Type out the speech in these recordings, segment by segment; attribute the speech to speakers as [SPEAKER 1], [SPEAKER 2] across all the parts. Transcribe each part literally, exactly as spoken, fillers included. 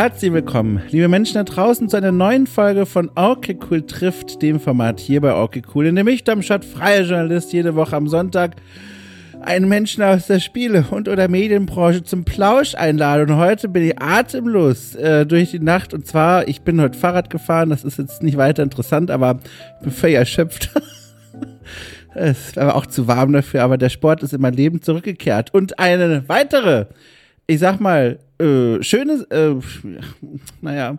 [SPEAKER 1] Herzlich willkommen, liebe Menschen da draußen, zu einer neuen Folge von Okay Cool trifft, dem Format hier bei Okay Cool, in dem ich, Domschat, freier Journalist, jede Woche am Sonntag einen Menschen aus der Spiele- und oder Medienbranche zum Plausch einlade. Und heute bin ich atemlos äh, durch die Nacht. Und zwar, ich bin heute Fahrrad gefahren, das ist jetzt nicht weiter interessant, aber ich bin völlig erschöpft. Es war auch zu warm dafür, aber der Sport ist in mein Leben zurückgekehrt. Und eine weitere, ich sag mal, äh, schöne, äh, naja,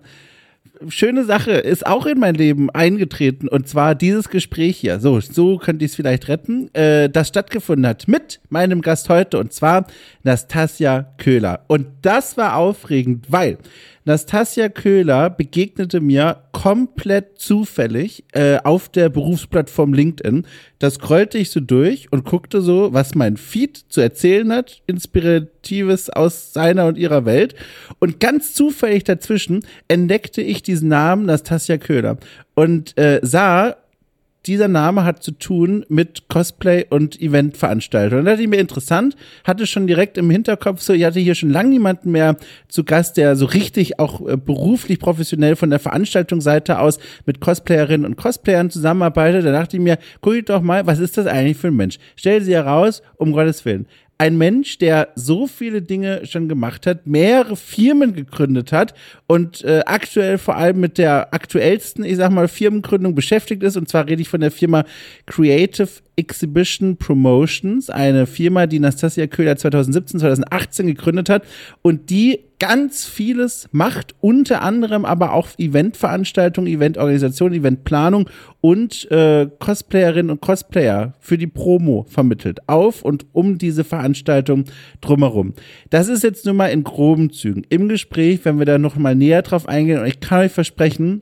[SPEAKER 1] schöne Sache ist auch in mein Leben eingetreten, und zwar dieses Gespräch hier. So, so könnte ich es vielleicht retten, äh, das stattgefunden hat mit meinem Gast heute, und zwar Nastassja Köhler. Und das war aufregend, weil Nastassja Köhler begegnete mir komplett zufällig äh, auf der Berufsplattform LinkedIn. Da scrollte ich so durch und guckte so, was mein Feed zu erzählen hat, Inspiratives aus seiner und ihrer Welt. Und ganz zufällig dazwischen entdeckte ich diesen Namen Nastassja Köhler und äh, sah, dieser Name hat zu tun mit Cosplay und Eventveranstaltungen. Und da dachte ich mir, interessant, hatte schon direkt im Hinterkopf so, ich hatte hier schon lange niemanden mehr zu Gast, der so richtig auch äh, beruflich, professionell von der Veranstaltungsseite aus mit Cosplayerinnen und Cosplayern zusammenarbeitet. Da dachte ich mir, guck ich doch mal, was ist das eigentlich für ein Mensch? Stell sie heraus, um Gottes Willen. Ein Mensch, der so viele Dinge schon gemacht hat, mehrere Firmen gegründet hat und äh, aktuell vor allem mit der aktuellsten, ich sag mal, Firmengründung beschäftigt ist. Und zwar rede ich von der Firma Creative Exhibition Promotions, eine Firma, die Nastassja Köhler zwanzig siebzehn, zwanzig achtzehn gegründet hat und die ganz vieles macht, unter anderem aber auch Eventveranstaltungen, Eventorganisation, Eventplanung und äh, Cosplayerinnen und Cosplayer für die Promo vermittelt, auf und um diese Veranstaltung drumherum. Das ist jetzt nur mal in groben Zügen. Im Gespräch, wenn wir da noch mal näher drauf eingehen, und ich kann euch versprechen,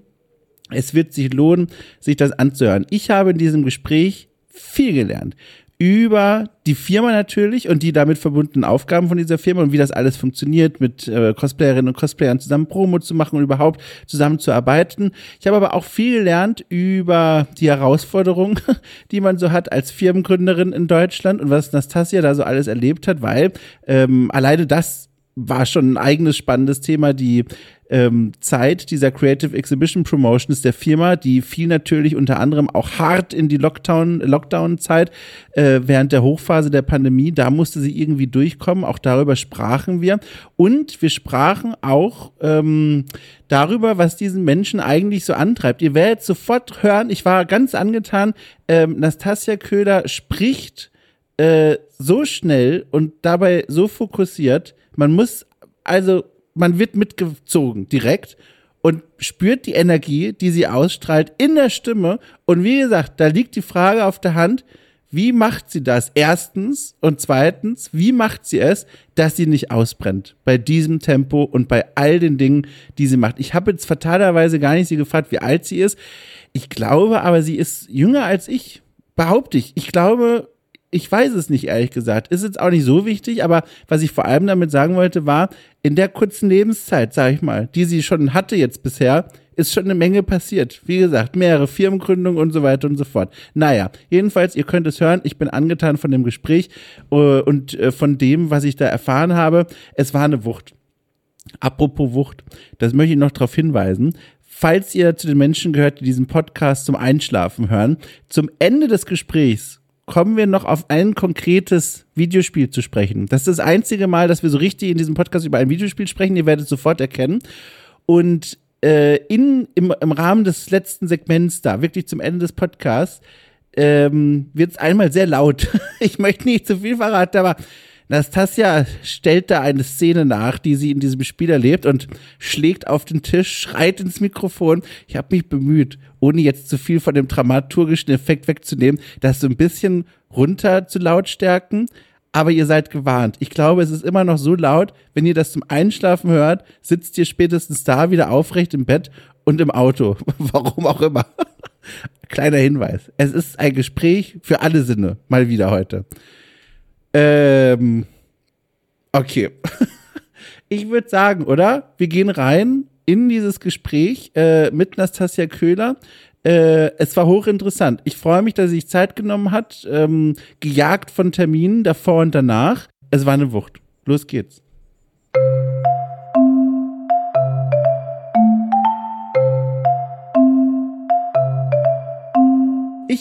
[SPEAKER 1] es wird sich lohnen, sich das anzuhören. Ich habe in diesem Gespräch viel gelernt. Über die Firma natürlich und die damit verbundenen Aufgaben von dieser Firma und wie das alles funktioniert, mit äh, Cosplayerinnen und Cosplayern zusammen Promo zu machen und überhaupt zusammenzuarbeiten. Ich habe aber auch viel gelernt über die Herausforderungen, die man so hat als Firmengründerin in Deutschland und was Nastassja da so alles erlebt hat, weil ähm, alleine das war schon ein eigenes spannendes Thema, die ähm, Zeit dieser Creative Exhibition Promotions der Firma, die fiel natürlich unter anderem auch hart in die Lockdown, Lockdown-Zeit äh, während der Hochphase der Pandemie. Da musste sie irgendwie durchkommen, auch darüber sprachen wir. Und wir sprachen auch ähm, darüber, was diesen Menschen eigentlich so antreibt. Ihr werdet sofort hören, ich war ganz angetan, ähm, Nastassja Köhler spricht äh, so schnell und dabei so fokussiert. Man muss, also, man wird mitgezogen direkt und spürt die Energie, die sie ausstrahlt in der Stimme. Und wie gesagt, da liegt die Frage auf der Hand, wie macht sie das? Erstens und zweitens, wie macht sie es, dass sie nicht ausbrennt bei diesem Tempo und bei all den Dingen, die sie macht? Ich habe jetzt fatalerweise gar nicht sie gefragt, wie alt sie ist. Ich glaube aber, sie ist jünger als ich, behaupte ich. Ich glaube, ich weiß es nicht, ehrlich gesagt. Ist jetzt auch nicht so wichtig, aber was ich vor allem damit sagen wollte, war, in der kurzen Lebenszeit, sag ich mal, die sie schon hatte jetzt bisher, ist schon eine Menge passiert. Wie gesagt, mehrere Firmengründungen und so weiter und so fort. Naja, jedenfalls, ihr könnt es hören, ich bin angetan von dem Gespräch äh, und äh, von dem, was ich da erfahren habe. Es war eine Wucht. Apropos Wucht, das möchte ich noch darauf hinweisen. Falls ihr zu den Menschen gehört, die diesen Podcast zum Einschlafen hören, zum Ende des Gesprächs kommen wir noch auf ein konkretes Videospiel zu sprechen. Das ist das einzige Mal, dass wir so richtig in diesem Podcast über ein Videospiel sprechen. Ihr werdet es sofort erkennen. Und äh, in, im, im Rahmen des letzten Segments da, wirklich zum Ende des Podcasts, ähm, wird es einmal sehr laut. Ich möchte nicht zu viel verraten, aber Nastassja stellt da eine Szene nach, die sie in diesem Spiel erlebt und schlägt auf den Tisch, schreit ins Mikrofon. Ich habe mich bemüht, ohne jetzt zu viel von dem dramaturgischen Effekt wegzunehmen, das so ein bisschen runter zu lautstärken. Aber ihr seid gewarnt. Ich glaube, es ist immer noch so laut, wenn ihr das zum Einschlafen hört, sitzt ihr spätestens da wieder aufrecht im Bett und im Auto. Warum auch immer. Kleiner Hinweis. Es ist ein Gespräch für alle Sinne, mal wieder heute. Ähm, okay. Ich würde sagen, oder? Wir gehen rein in dieses Gespräch äh, mit Nastassja Köhler. Äh, es war hochinteressant. Ich freue mich, dass sie sich Zeit genommen hat, ähm, gejagt von Terminen davor und danach. Es war eine Wucht. Los geht's.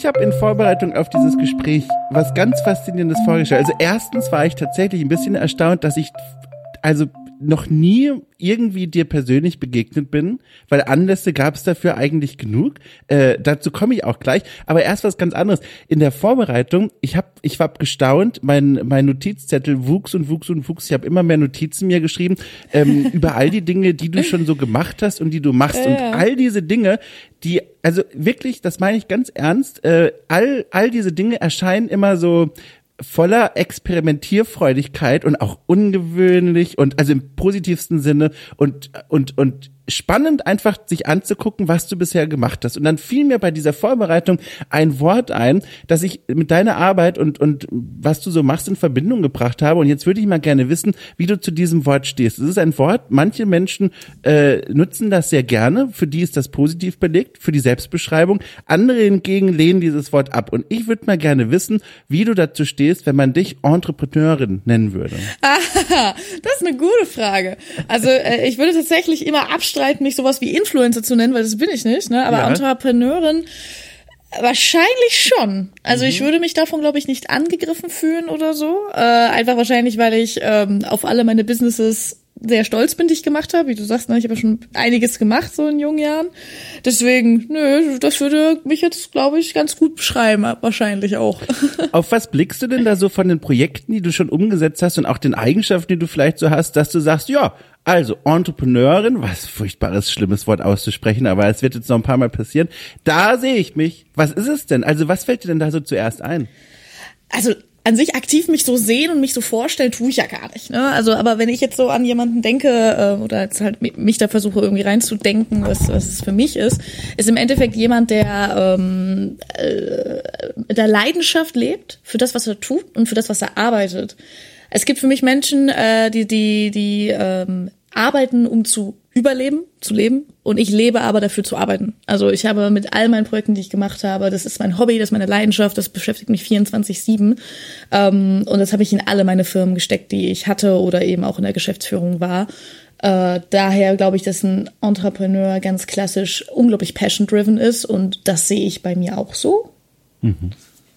[SPEAKER 1] Ich habe in Vorbereitung auf dieses Gespräch was ganz Faszinierendes vorgestellt. Also erstens war ich tatsächlich ein bisschen erstaunt, dass ich also noch nie irgendwie dir persönlich begegnet bin, weil Anlässe gab es dafür eigentlich genug. Äh, dazu komme ich auch gleich. Aber erst was ganz anderes. In der Vorbereitung, ich habe, ich war gestaunt, mein mein Notizzettel wuchs und wuchs und wuchs. Ich habe immer mehr Notizen mir geschrieben ähm, über all die Dinge, die du schon so gemacht hast und die du machst. Ja. Und all diese Dinge, die, also wirklich, das meine ich ganz ernst, äh, all all diese Dinge erscheinen immer so voller Experimentierfreudigkeit und auch ungewöhnlich und also im positivsten Sinne und und und spannend einfach sich anzugucken, was du bisher gemacht hast. Und dann fiel mir bei dieser Vorbereitung ein Wort ein, das ich mit deiner Arbeit und und was du so machst in Verbindung gebracht habe. Und jetzt würde ich mal gerne wissen, wie du zu diesem Wort stehst. Es ist ein Wort, manche Menschen äh, nutzen das sehr gerne, für die ist das positiv belegt, für die Selbstbeschreibung. Andere hingegen lehnen dieses Wort ab. Und ich würde mal gerne wissen, wie du dazu stehst, wenn man dich Entrepreneurin nennen würde.
[SPEAKER 2] Ah, das ist eine gute Frage. Also äh, ich würde tatsächlich immer abstreiten, mich sowas wie Influencer zu nennen, weil das bin ich nicht, ne? Aber ja. Entrepreneurin wahrscheinlich schon. Also mhm. ich würde mich davon, glaube ich, nicht angegriffen fühlen oder so. Äh, einfach wahrscheinlich, weil ich ähm, auf alle meine Businesses sehr stolz bin, die ich gemacht habe. Wie du sagst, ne, ich habe ja schon einiges gemacht, so in jungen Jahren. Deswegen, nö, das würde mich jetzt, glaube ich, ganz gut beschreiben, wahrscheinlich auch.
[SPEAKER 1] Auf was blickst du denn da so von den Projekten, die du schon umgesetzt hast und auch den Eigenschaften, die du vielleicht so hast, dass du sagst, ja, also Entrepreneurin, was furchtbares, schlimmes Wort auszusprechen, aber es wird jetzt noch ein paar Mal passieren, da sehe ich mich. Was ist es denn? Also was fällt dir denn da so zuerst ein?
[SPEAKER 2] Also an sich aktiv mich so sehen und mich so vorstellen, tue ich ja gar nicht, ne? Also, aber wenn ich jetzt so an jemanden denke äh, oder jetzt halt mich da versuche irgendwie reinzudenken, was, was es für mich ist, ist im Endeffekt jemand, der ähm, äh, mit der Leidenschaft lebt für das, was er tut und für das, was er arbeitet. Es gibt für mich Menschen, äh, die die die ähm, arbeiten, um zu überleben, zu leben, und ich lebe aber dafür zu arbeiten. Also ich habe mit all meinen Projekten, die ich gemacht habe, das ist mein Hobby, das ist meine Leidenschaft, das beschäftigt mich vierundzwanzig sieben, ähm, und das habe ich in alle meine Firmen gesteckt, die ich hatte oder eben auch in der Geschäftsführung war. Äh, daher glaube ich, dass ein Entrepreneur ganz klassisch unglaublich passion-driven ist, und das sehe ich bei mir auch so.
[SPEAKER 1] Mhm.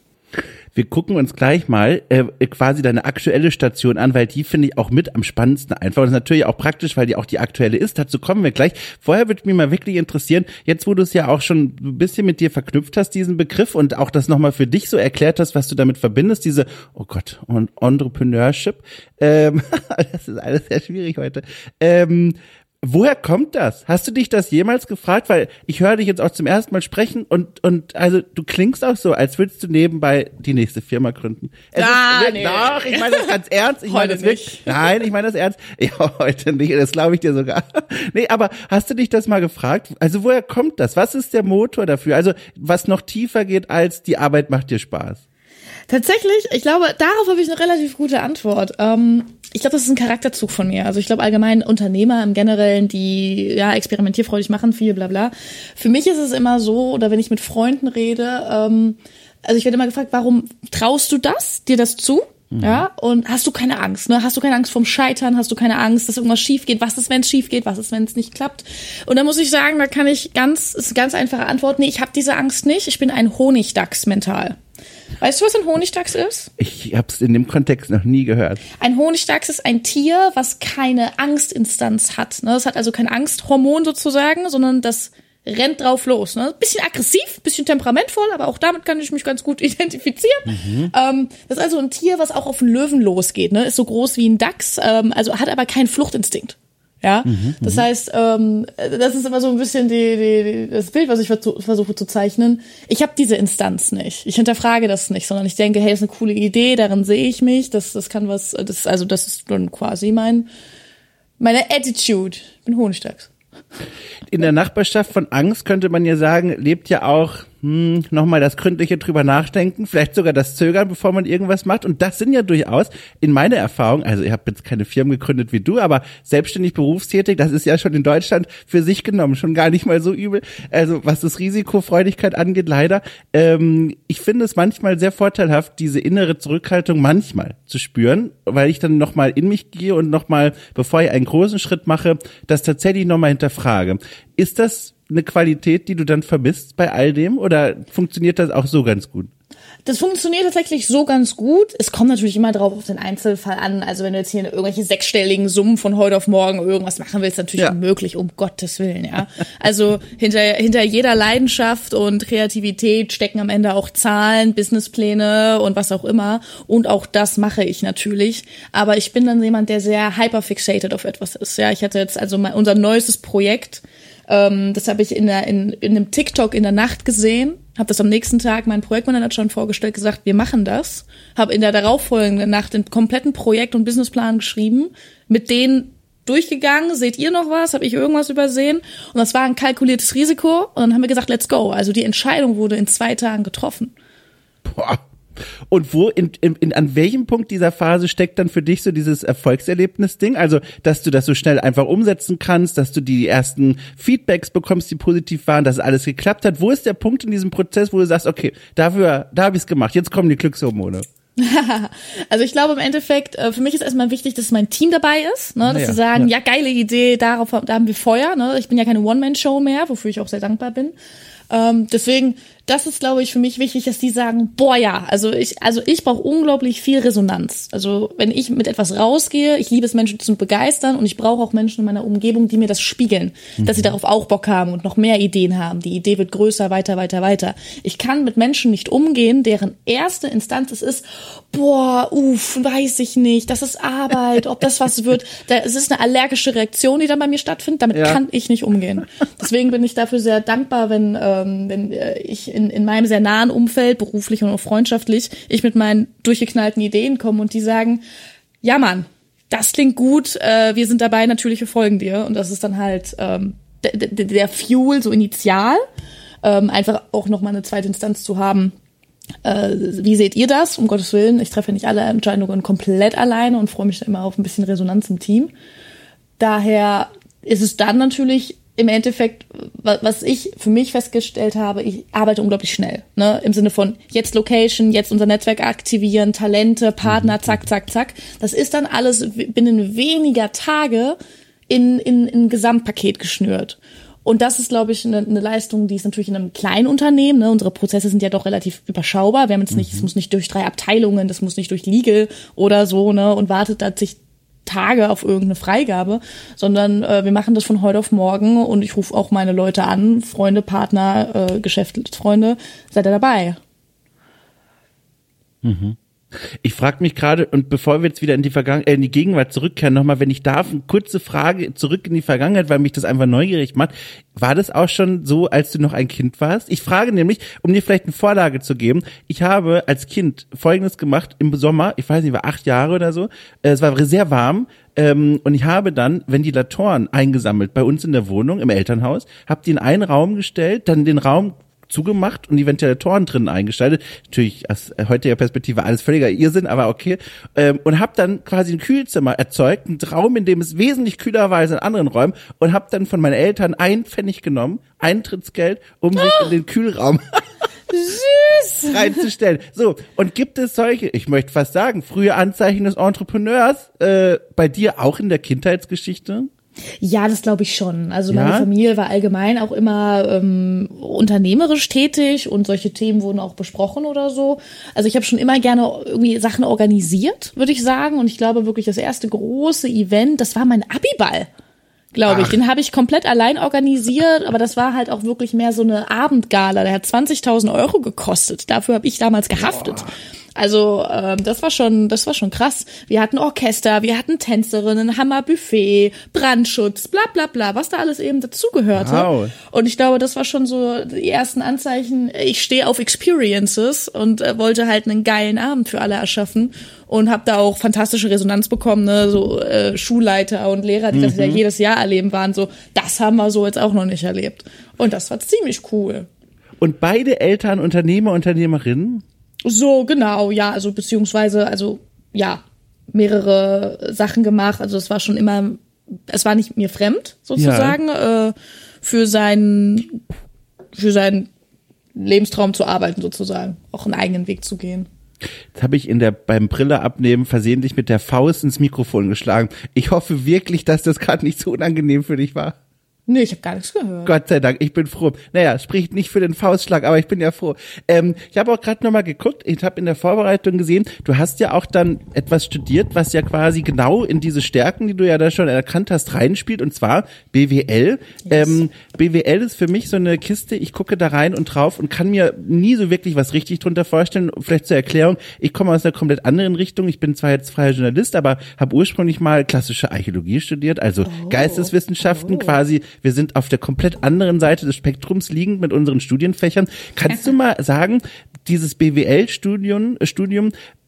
[SPEAKER 1] Wir gucken uns gleich mal äh, quasi deine aktuelle Station an, weil die finde ich auch mit am spannendsten einfach. Und das ist natürlich auch praktisch, weil die auch die aktuelle ist. Dazu kommen wir gleich. Vorher würde mich mal wirklich interessieren, jetzt wo du es ja auch schon ein bisschen mit dir verknüpft hast, diesen Begriff, und auch das nochmal für dich so erklärt hast, was du damit verbindest, diese, oh Gott, Entrepreneurship. Ähm, das ist alles sehr schwierig heute. Ähm, Woher kommt das? Hast du dich das jemals gefragt? Weil ich höre dich jetzt auch zum ersten Mal sprechen und und also du klingst auch so, als würdest du nebenbei die nächste Firma gründen. Es
[SPEAKER 2] ah,
[SPEAKER 1] ist, nee. Doch, ich meine das ganz ernst. Ich meine das wirklich. Nein, ich meine das ernst. Ja, heute nicht, das glaube ich dir sogar. Nee, aber hast du dich das mal gefragt? Also woher kommt das? Was ist der Motor dafür? Also was noch tiefer geht als die Arbeit macht dir Spaß?
[SPEAKER 2] Tatsächlich, ich glaube, darauf habe ich eine relativ gute Antwort. Ähm, ich glaube, das ist ein Charakterzug von mir. Also ich glaube allgemein Unternehmer im Generellen, die ja experimentierfreudig machen, viel bla bla. Für mich ist es immer so, oder wenn ich mit Freunden rede, ähm, also ich werde immer gefragt, warum traust du das, dir das zu? Mhm. Ja, und hast du keine Angst, ne? Hast du keine Angst vom Scheitern? Hast du keine Angst, dass irgendwas schief geht? Was ist, wenn es schief geht? Was ist, wenn es nicht klappt? Und da muss ich sagen, da kann ich ganz, ist eine ganz einfache Antwort. Nee, ich habe diese Angst nicht. Ich bin ein Honigdachs mental. Weißt du, was ein Honigdachs ist?
[SPEAKER 1] Ich habe es in dem Kontext noch nie gehört.
[SPEAKER 2] Ein Honigdachs ist ein Tier, was keine Angstinstanz hat. Ne? Das hat also kein Angsthormon sozusagen, sondern das rennt drauf los. Ne? Bisschen aggressiv, bisschen temperamentvoll, aber auch damit kann ich mich ganz gut identifizieren. Mhm. Ähm, das ist also ein Tier, was auch auf einen Löwen losgeht. Ne? Ist so groß wie ein Dachs, ähm, also hat aber keinen Fluchtinstinkt. Ja, mhm, das heißt, ähm, das ist immer so ein bisschen die, die, das Bild, was ich versuche zu zeichnen. Ich habe diese Instanz nicht. Ich hinterfrage das nicht, sondern ich denke, hey, das ist eine coole Idee, darin sehe ich mich. Das, das kann was. Das, also das ist dann quasi mein, meine Attitude. Ich bin Honigdachs.
[SPEAKER 1] In der Nachbarschaft von Angst könnte man ja sagen, lebt ja auch hm, nochmal das gründliche drüber nachdenken, vielleicht sogar das Zögern, bevor man irgendwas macht. Und das sind ja durchaus in meiner Erfahrung, also ich habe jetzt keine Firmen gegründet wie du, aber selbstständig berufstätig, das ist ja schon in Deutschland für sich genommen schon gar nicht mal so übel. Also was das Risikofreudigkeit angeht, leider. Ähm, ich finde es manchmal sehr vorteilhaft, diese innere Zurückhaltung manchmal zu spüren, weil ich dann nochmal in mich gehe und nochmal, bevor ich einen großen Schritt mache, das tatsächlich nochmal hinterfrage. Ist das eine Qualität, die du dann vermisst bei all dem? Oder funktioniert das auch so ganz gut?
[SPEAKER 2] Das funktioniert tatsächlich so ganz gut. Es kommt natürlich immer drauf auf den Einzelfall an. Also wenn du jetzt hier irgendwelche sechsstelligen Summen von heute auf morgen irgendwas machen willst, natürlich ja. unmöglich, um Gottes Willen, ja. Also hinter, hinter jeder Leidenschaft und Kreativität stecken am Ende auch Zahlen, Businesspläne und was auch immer. Und auch das mache ich natürlich. Aber ich bin dann jemand, der sehr hyperfixated auf etwas ist. Ja, ich hatte jetzt also mein, unser neuestes Projekt, ähm, das habe ich in, der, in, in einem TikTok in der Nacht gesehen. Habe das am nächsten Tag meinen Projektmanager schon vorgestellt, gesagt, wir machen das. Habe in der darauffolgenden Nacht den kompletten Projekt- und Businessplan geschrieben, mit denen durchgegangen. Seht ihr noch was? Habe ich irgendwas übersehen? Und das war ein kalkuliertes Risiko. Und dann haben wir gesagt, let's go. Also die Entscheidung wurde in zwei Tagen getroffen.
[SPEAKER 1] Boah. Und wo, in, in, in, an welchem Punkt dieser Phase steckt dann für dich so dieses Erfolgserlebnis-Ding? Also, dass du das so schnell einfach umsetzen kannst, dass du die ersten Feedbacks bekommst, die positiv waren, dass alles geklappt hat. Wo ist der Punkt in diesem Prozess, wo du sagst, okay, dafür, da habe ich es gemacht, jetzt kommen die Glückshormone?
[SPEAKER 2] Also ich glaube im Endeffekt, für mich ist erstmal wichtig, dass mein Team dabei ist, ne, dass ja, sie sagen, ja. ja, geile Idee, darauf da haben wir Feuer. Ne? Ich bin ja keine One-Man-Show mehr, wofür ich auch sehr dankbar bin. Ähm, deswegen, das ist, glaube ich, für mich wichtig, dass die sagen, boah ja, also ich, also ich brauche unglaublich viel Resonanz. Also wenn ich mit etwas rausgehe, ich liebe es, Menschen zu begeistern und ich brauche auch Menschen in meiner Umgebung, die mir das spiegeln, mhm. dass sie darauf auch Bock haben und noch mehr Ideen haben. Die Idee wird größer, weiter, weiter, weiter. Ich kann mit Menschen nicht umgehen, deren erste Instanz es ist, boah, uff, weiß ich nicht, das ist Arbeit, ob das was wird. Da, es ist eine allergische Reaktion, die dann bei mir stattfindet, damit ja. kann ich nicht umgehen. Deswegen bin ich dafür sehr dankbar, wenn, ähm, wenn äh, ich in, in meinem sehr nahen Umfeld, beruflich und auch freundschaftlich, ich mit meinen durchgeknallten Ideen komme und die sagen, ja Mann, das klingt gut, äh, wir sind dabei, natürlich, wir folgen dir. Und das ist dann halt ähm, der, der, der Fuel, so initial, ähm, einfach auch nochmal eine zweite Instanz zu haben. Äh, wie seht ihr das? Um Gottes Willen, ich treffe nicht alle Entscheidungen komplett alleine und freue mich da immer auf ein bisschen Resonanz im Team. Daher ist es dann natürlich im Endeffekt, was ich für mich festgestellt habe, ich arbeite unglaublich schnell, ne, im Sinne von jetzt Location, jetzt unser Netzwerk aktivieren, Talente, Partner, zack, zack, zack. Das ist dann alles binnen weniger Tage in, in, in ein Gesamtpaket geschnürt. Und das ist, glaube ich, eine, eine Leistung, die ist natürlich in einem kleinen Unternehmen, ne, unsere Prozesse sind ja doch relativ überschaubar. Wir haben jetzt nicht, es mhm. muss nicht durch drei Abteilungen, das muss nicht durch Legal oder so, ne, und wartet da sich Tage auf irgendeine Freigabe, sondern äh, wir machen das von heute auf morgen und ich rufe auch meine Leute an, Freunde, Partner, äh, Geschäftsfreunde, seid ihr dabei?
[SPEAKER 1] Mhm. Ich frage mich gerade, und bevor wir jetzt wieder in die Vergangen- äh, in die Gegenwart zurückkehren, nochmal, wenn ich darf, eine kurze Frage zurück in die Vergangenheit, weil mich das einfach neugierig macht. War das auch schon so, als du noch ein Kind warst? Ich frage nämlich, um dir vielleicht eine Vorlage zu geben, ich habe als Kind Folgendes gemacht im Sommer, ich weiß nicht, war acht Jahre oder so, es war sehr warm, ähm, und ich habe dann Ventilatoren eingesammelt bei uns in der Wohnung, im Elternhaus, habe die in einen Raum gestellt, dann den Raum zugemacht und die Ventilatoren drinnen eingeschaltet. Natürlich aus heutiger Perspektive alles völliger Irrsinn, aber okay. Ähm, und habe dann quasi ein Kühlzimmer erzeugt, einen Raum, in dem es wesentlich kühler war als in anderen Räumen und habe dann von meinen Eltern ein Pfennig genommen, Eintrittsgeld, um sich in den Kühlraum
[SPEAKER 2] Süß.
[SPEAKER 1] reinzustellen. So, und gibt es solche, ich möchte fast sagen, frühe Anzeichen des Entrepreneurs äh, bei dir auch in der Kindheitsgeschichte?
[SPEAKER 2] Ja, das glaube ich schon. Also meine ja? Familie war allgemein auch immer ähm, unternehmerisch tätig und solche Themen wurden auch besprochen oder so. Also ich habe schon immer gerne irgendwie Sachen organisiert, würde ich sagen. Und ich glaube wirklich, das erste große Event, das war mein Abiball, glaube ich. Den habe ich komplett allein organisiert, aber das war halt auch wirklich mehr so eine Abendgala. Der hat zwanzigtausend Euro gekostet. Dafür habe ich damals gehaftet. Boah. Also ähm, das war schon, das war schon krass. Wir hatten Orchester, wir hatten Tänzerinnen, Hammerbuffet, Brandschutz, bla bla bla, was da alles eben dazugehörte. Wow. Und ich glaube, das war schon so die ersten Anzeichen. Ich stehe auf Experiences und äh, wollte halt einen geilen Abend für alle erschaffen und habe da auch fantastische Resonanz bekommen. Ne? So äh, Schulleiter und Lehrer, die mhm. das ja jedes Jahr erleben, waren so, das haben wir so jetzt auch noch nicht erlebt. Und das war ziemlich cool.
[SPEAKER 1] Und beide Eltern Unternehmer, Unternehmerinnen?
[SPEAKER 2] So, genau, ja, also beziehungsweise, also ja, mehrere Sachen gemacht. Also es war schon immer, es war nicht mir fremd, sozusagen, ja. äh, für seinen, für seinen Lebenstraum zu arbeiten, sozusagen, auch einen eigenen Weg zu gehen.
[SPEAKER 1] Jetzt habe ich in der beim Brille abnehmen versehentlich mit der Faust ins Mikrofon geschlagen. Ich hoffe wirklich, dass das gerade nicht so unangenehm für dich war.
[SPEAKER 2] Nee, ich habe gar nichts gehört.
[SPEAKER 1] Gott sei Dank, ich bin froh. Naja, spricht nicht für den Faustschlag, aber ich bin ja froh. Ähm, ich habe auch gerade nochmal geguckt, ich habe in der Vorbereitung gesehen, du hast ja auch dann etwas studiert, was ja quasi genau in diese Stärken, die du ja da schon erkannt hast, reinspielt, und zwar B W L. Yes. Ähm, B W L ist für mich so eine Kiste, ich gucke da rein und drauf und kann mir nie so wirklich was richtig drunter vorstellen. Vielleicht zur Erklärung, ich komme aus einer komplett anderen Richtung. Ich bin zwar jetzt freier Journalist, aber habe ursprünglich mal klassische Archäologie studiert, also oh. Geisteswissenschaften oh. quasi. Wir sind auf der komplett anderen Seite des Spektrums liegend mit unseren Studienfächern. Kannst du mal sagen, dieses B W L-Studium, Studium,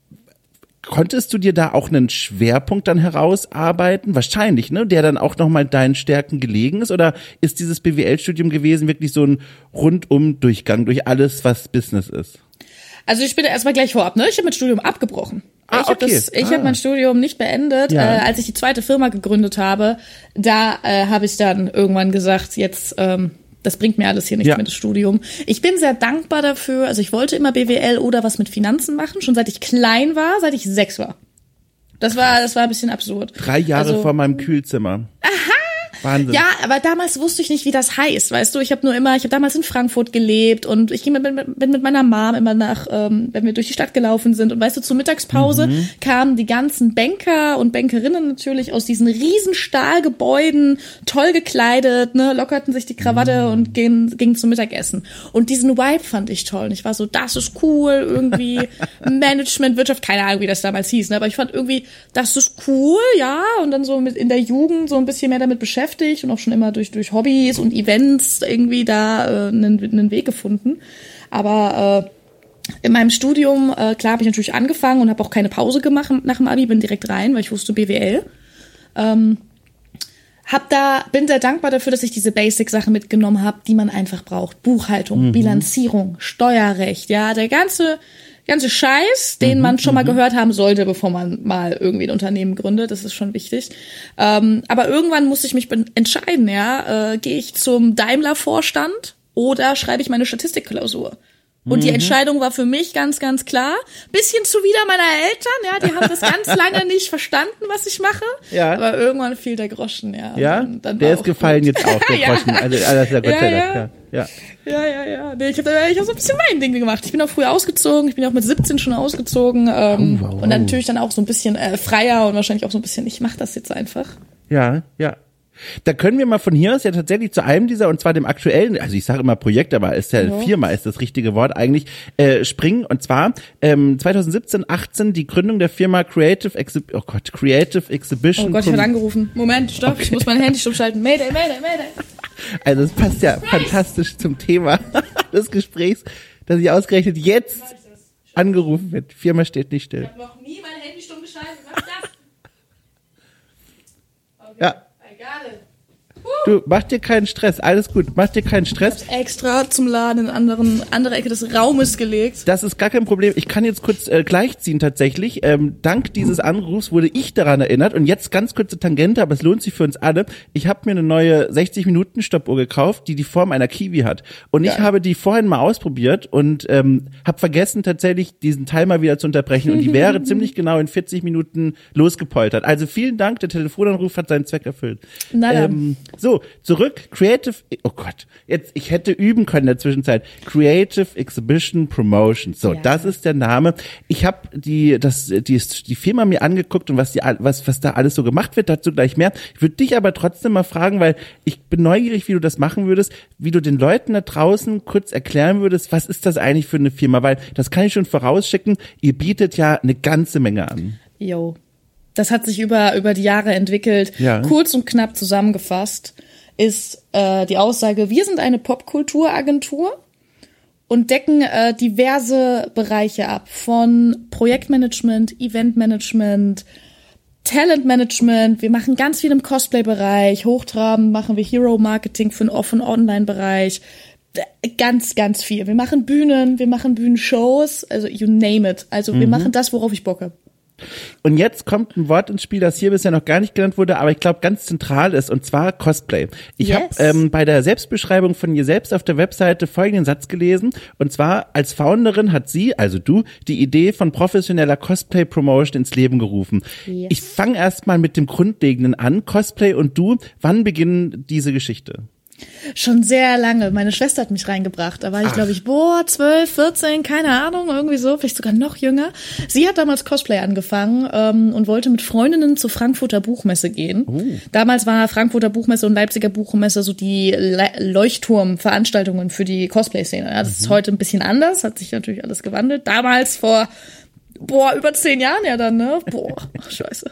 [SPEAKER 1] konntest du dir da auch einen Schwerpunkt dann herausarbeiten? Wahrscheinlich, ne? Der dann auch nochmal deinen Stärken gelegen ist? Oder ist dieses B W L-Studium gewesen wirklich so ein Rundum-Durchgang durch alles, was Business ist?
[SPEAKER 2] Also ich bin erstmal gleich vorab, ne? Ich habe mein Studium abgebrochen.
[SPEAKER 1] Ah,
[SPEAKER 2] ich habe
[SPEAKER 1] okay.
[SPEAKER 2] das, ich
[SPEAKER 1] ah.
[SPEAKER 2] habe mein Studium nicht beendet.
[SPEAKER 1] Ja.
[SPEAKER 2] Äh, als ich die zweite Firma gegründet habe, da äh, habe ich dann irgendwann gesagt, jetzt ähm, das bringt mir alles hier nichts
[SPEAKER 1] ja.
[SPEAKER 2] mehr, das Studium. Ich bin sehr dankbar dafür. Also ich wollte immer B W L oder was mit Finanzen machen, schon seit ich klein war, seit ich sechs war. Das war, das war ein bisschen absurd.
[SPEAKER 1] Drei Jahre also, vor meinem Kühlzimmer.
[SPEAKER 2] Aha!
[SPEAKER 1] Wahnsinn.
[SPEAKER 2] Ja, aber damals wusste ich nicht, wie das heißt, weißt du. Ich habe nur immer, ich habe damals in Frankfurt gelebt und ich ging mit, mit, bin mit meiner Mom immer nach, ähm, wenn wir durch die Stadt gelaufen sind und weißt du, zur Mittagspause mhm. kamen die ganzen Banker und Bankerinnen natürlich aus diesen riesen Stahlgebäuden, toll gekleidet, ne, lockerten sich die Krawatte mhm. und gingen, gingen zum Mittagessen. Und diesen Vibe fand ich toll. Und ich war so, das ist cool, irgendwie Management, Wirtschaft, keine Ahnung, wie das damals hieß, ne, aber ich fand irgendwie, das ist cool, ja, und dann so mit in der Jugend so ein bisschen mehr damit beschäftigt und auch schon immer durch durch Hobbys und Events irgendwie da äh, einen, einen Weg gefunden. Aber äh, in meinem Studium, äh, klar, habe ich natürlich angefangen und habe auch keine Pause gemacht nach dem Abi, bin direkt rein, weil ich wusste B W L. Ähm, hab da, bin sehr dankbar dafür, dass ich diese Basic-Sachen mitgenommen habe, die man einfach braucht. Buchhaltung, mhm. Bilanzierung, Steuerrecht, ja, der ganze ganze Scheiß, den mhm, man schon mal mhm. gehört haben sollte, bevor man mal irgendwie ein Unternehmen gründet. Das ist schon wichtig. Ähm, aber irgendwann musste ich mich entscheiden, ja, äh, gehe ich zum Daimler-Vorstand oder schreibe ich meine Statistikklausur? Und die Entscheidung war für mich ganz, ganz klar. Bisschen zuwider meiner Eltern, ja, die haben das ganz lange nicht verstanden, was ich mache. Ja. Aber irgendwann fiel der Groschen, ja.
[SPEAKER 1] Ja,
[SPEAKER 2] dann, dann
[SPEAKER 1] der ist gefallen gut. Jetzt auch, der
[SPEAKER 2] ja.
[SPEAKER 1] Groschen. Also, das ist ja Gott sei Dank, ja. Ja,
[SPEAKER 2] ja, ja. ja. Nee, ich habe ich hab so ein bisschen mein Ding gemacht. Ich bin auch früher ausgezogen, ich bin auch mit siebzehn schon ausgezogen. Ähm, oh, wow. Und dann natürlich dann auch so ein bisschen äh, freier und wahrscheinlich auch so ein bisschen, ich mache das jetzt einfach.
[SPEAKER 1] Ja, ja. Da können wir mal von hier aus ja tatsächlich zu einem dieser, und zwar dem aktuellen, also ich sage immer Projekt, aber ist ja, ja. Firma ist das richtige Wort eigentlich, äh, springen. Und zwar ähm, zwanzig siebzehn, achtzehn die Gründung der Firma Creative Exhi- oh Gott, Creative Exhibition.
[SPEAKER 2] Oh Gott, ich werde angerufen. Moment, stopp, okay. Ich muss mein Handy stummschalten. Mayday, Mayday, Mayday.
[SPEAKER 1] Also es passt ja fantastisch zum Thema des Gesprächs, dass ich ausgerechnet jetzt angerufen wird. Die Firma steht nicht still.
[SPEAKER 2] Ich habe noch nie mein Handy stumm geschaltet. Was ist das? Okay.
[SPEAKER 1] Ja. Du, mach dir keinen Stress, alles gut, mach dir keinen Stress.
[SPEAKER 2] Ich hab's extra zum Laden in anderen, andere Ecke des Raumes gelegt.
[SPEAKER 1] Das ist gar kein Problem. Ich kann jetzt kurz äh, gleichziehen tatsächlich. Ähm, dank dieses Anrufs wurde ich daran erinnert und jetzt ganz kurze Tangente, aber es lohnt sich für uns alle. Ich habe mir eine neue sechzig-Minuten-Stoppuhr gekauft, die die Form einer Kiwi hat. Und ich ja. habe die vorhin mal ausprobiert und ähm, habe vergessen tatsächlich diesen Timer wieder zu unterbrechen und die wäre ziemlich genau in vierzig Minuten losgepoltert. Also vielen Dank, der Telefonanruf hat seinen Zweck erfüllt.
[SPEAKER 2] Na dann.
[SPEAKER 1] Ähm, so, zurück, Creative, oh Gott, jetzt, ich hätte üben können in der Zwischenzeit. Creative Exhibition Promotion. So, ja. Das ist der Name. Ich habe die, das, die, die Firma mir angeguckt und was die, was, was da alles so gemacht wird, dazu gleich mehr. Ich würde dich aber trotzdem mal fragen, weil ich bin neugierig, wie du das machen würdest, wie du den Leuten da draußen kurz erklären würdest, was ist das eigentlich für eine Firma? Weil, das kann ich schon vorausschicken, ihr bietet ja eine ganze Menge an.
[SPEAKER 2] Jo. Das hat sich über, über die Jahre entwickelt. Ja. Kurz und knapp zusammengefasst ist äh, die Aussage, wir sind eine Popkulturagentur und decken äh, diverse Bereiche ab, von Projektmanagement, Eventmanagement, Talentmanagement. Wir machen ganz viel im Cosplay-Bereich, hochtrabend machen wir Hero-Marketing für den Off- und Online-Bereich. Ganz, ganz viel. Wir machen Bühnen, wir machen Bühnenshows, also you name it. Also mhm. wir machen das, worauf ich Bock habe.
[SPEAKER 1] Und jetzt kommt ein Wort ins Spiel, das hier bisher noch gar nicht genannt wurde, aber ich glaube ganz zentral ist, und zwar Cosplay. Ich yes. habe ähm, bei der Selbstbeschreibung von ihr selbst auf der Webseite folgenden Satz gelesen, und zwar: Als Founderin hat sie, also du, die Idee von professioneller Cosplay-Promotion ins Leben gerufen. Yes. Ich fange erst mal mit dem Grundlegenden an. Cosplay und du, wann beginnen diese Geschichte?
[SPEAKER 2] Schon sehr lange. Meine Schwester hat mich reingebracht. Da war ich, glaube ich, boah, zwölf, vierzehn, keine Ahnung, irgendwie so, vielleicht sogar noch jünger. Sie hat damals Cosplay angefangen ähm, und wollte mit Freundinnen zur Frankfurter Buchmesse gehen. Oh. Damals war Frankfurter Buchmesse und Leipziger Buchmesse so die Le- Leuchtturmveranstaltungen für die Cosplay-Szene. Ja, das mhm. ist heute ein bisschen anders, hat sich natürlich alles gewandelt. Damals vor, boah, über zehn Jahren ja dann, ne? Boah, scheiße.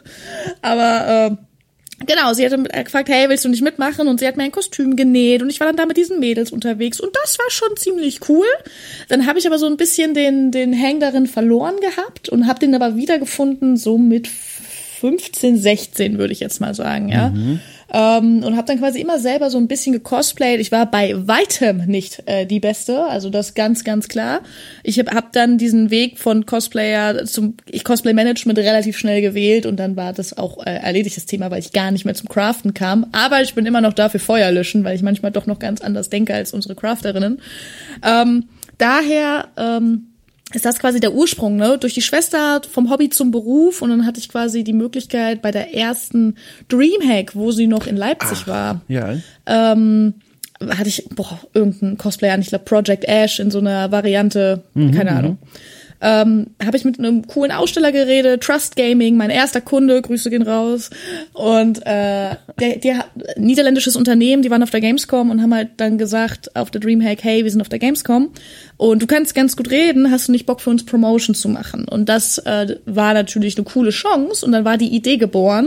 [SPEAKER 2] Aber, äh, genau, sie hatte gefragt, hey, willst du nicht mitmachen? Und sie hat mir ein Kostüm genäht und ich war dann da mit diesen Mädels unterwegs und das war schon ziemlich cool. Dann habe ich aber so ein bisschen den den Hang darin verloren gehabt und habe den aber wiedergefunden, so mit fünfzehn, sechzehn würde ich jetzt mal sagen, ja. Mhm. Ähm, und habe dann quasi immer selber so ein bisschen gecosplayt. Ich war bei weitem nicht äh, die Beste, also das ganz, ganz klar. Ich habe hab dann diesen Weg von Cosplayer zum ich Cosplay-Management relativ schnell gewählt und dann war das auch äh, erledigtes Thema, weil ich gar nicht mehr zum Craften kam. Aber ich bin immer noch da für Feuer löschen, weil ich manchmal doch noch ganz anders denke als unsere Crafterinnen. Ähm, daher ähm, ist das quasi der Ursprung, ne? Durch die Schwester vom Hobby zum Beruf und dann hatte ich quasi die Möglichkeit bei der ersten Dreamhack, wo sie noch in Leipzig Ach, war.
[SPEAKER 1] Ja.
[SPEAKER 2] Ähm, hatte ich, boah, irgendein Cosplay an, ich glaube Project Ash in so einer Variante, mhm, keine Ahnung. Ähm, habe ich mit einem coolen Aussteller geredet, Trust Gaming, mein erster Kunde, Grüße gehen raus. Und äh, der, der niederländisches Unternehmen, die waren auf der Gamescom und haben halt dann gesagt auf der Dreamhack, hey, wir sind auf der Gamescom und du kannst ganz gut reden, hast du nicht Bock für uns Promotion zu machen? Und das äh, war natürlich eine coole Chance und dann war die Idee geboren,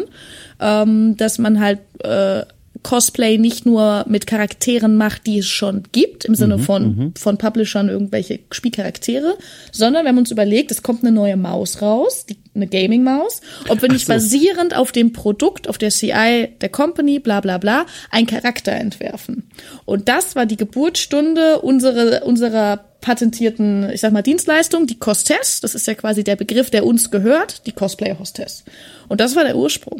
[SPEAKER 2] ähm, dass man halt äh, Cosplay nicht nur mit Charakteren macht, die es schon gibt, im Sinne von, mhm, von Publishern irgendwelche Spielcharaktere, sondern wir haben uns überlegt, es kommt eine neue Maus raus, die, eine Gaming-Maus, ob wir nicht so. basierend auf dem Produkt, auf der C I der Company, bla bla bla, einen Charakter entwerfen. Und das war die Geburtsstunde unserer, unserer patentierten, ich sag mal, Dienstleistung, die Costess, das ist ja quasi der Begriff, der uns gehört, die Cosplay-Hostess. Und das war der Ursprung.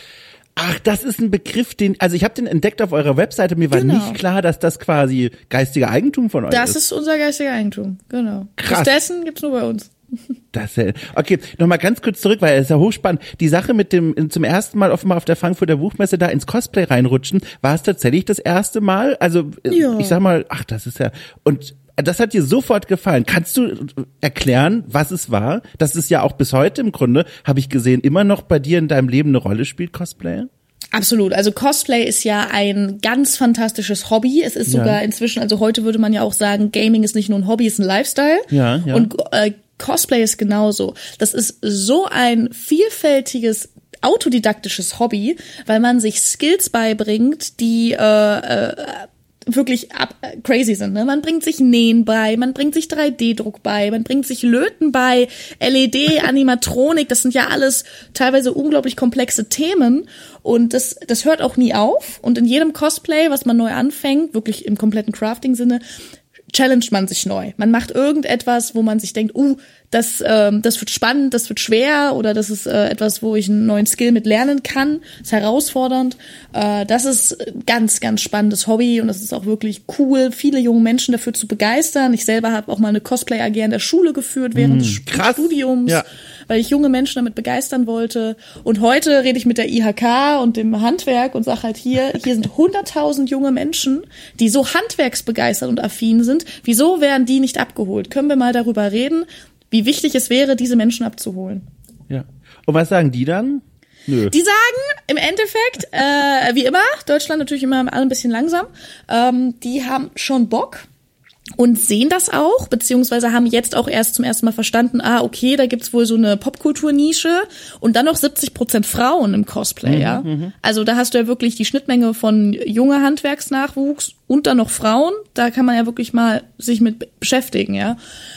[SPEAKER 1] Ach, das ist ein Begriff, den, also ich habe den entdeckt auf eurer Webseite, mir war genau. nicht klar, dass das quasi geistige Eigentum von euch
[SPEAKER 2] das
[SPEAKER 1] ist.
[SPEAKER 2] Das ist unser geistiger Eigentum, genau. Krass. Dessen gibt's nur bei uns.
[SPEAKER 1] Das ja, okay, nochmal ganz kurz zurück, weil es ist ja hochspannend. Die Sache mit dem zum ersten Mal offenbar auf der Frankfurter Buchmesse da ins Cosplay reinrutschen, war es tatsächlich das erste Mal? Also ja. ich sag mal, ach, das ist ja, und das hat dir sofort gefallen. Kannst du erklären, was es war? Das ist ja auch bis heute im Grunde, habe ich gesehen, immer noch bei dir in deinem Leben eine Rolle spielt, Cosplay?
[SPEAKER 2] Absolut. Also Cosplay ist ja ein ganz fantastisches Hobby. Es ist ja. sogar inzwischen, also heute würde man ja auch sagen, Gaming ist nicht nur ein Hobby, es ist ein Lifestyle.
[SPEAKER 1] Ja, ja.
[SPEAKER 2] Und äh, Cosplay ist genauso. Das ist so ein vielfältiges autodidaktisches Hobby, weil man sich Skills beibringt, die äh, äh, wirklich ab, äh, crazy sind. Ne? Man bringt sich Nähen bei, man bringt sich drei D Druck bei, man bringt sich Löten bei, L E D, Animatronik, das sind ja alles teilweise unglaublich komplexe Themen und das das hört auch nie auf und in jedem Cosplay, was man neu anfängt, wirklich im kompletten Crafting-Sinne, challenged man sich neu. Man macht irgendetwas, wo man sich denkt, uh, das ähm, das wird spannend, das wird schwer oder das ist äh, etwas, wo ich einen neuen Skill mit lernen kann. Das ist herausfordernd. Äh, das ist ganz, ganz spannendes Hobby und das ist auch wirklich cool, viele junge Menschen dafür zu begeistern. Ich selber habe auch mal eine Cosplay-A G in der Schule geführt während mm, des krass. Studiums, ja. weil ich junge Menschen damit begeistern wollte. Und heute rede ich mit der I H K und dem Handwerk und sage halt hier, hier sind hunderttausend junge Menschen, die so handwerksbegeistert und affin sind. Wieso werden die nicht abgeholt? Können wir mal darüber reden, wie wichtig es wäre, diese Menschen abzuholen.
[SPEAKER 1] Ja. Und was sagen die dann? Nö.
[SPEAKER 2] Die sagen im Endeffekt, äh, wie immer, Deutschland natürlich immer ein bisschen langsam, ähm, die haben schon Bock und sehen das auch, beziehungsweise haben jetzt auch erst zum ersten Mal verstanden, ah, okay, da gibt's wohl so eine Popkulturnische und dann noch siebzig Prozent Frauen im Cosplay, mhm, ja. Mhm. Also da hast du ja wirklich die Schnittmenge von junger Handwerksnachwuchs und dann noch Frauen, da kann man ja wirklich mal sich mit beschäftigen, ja.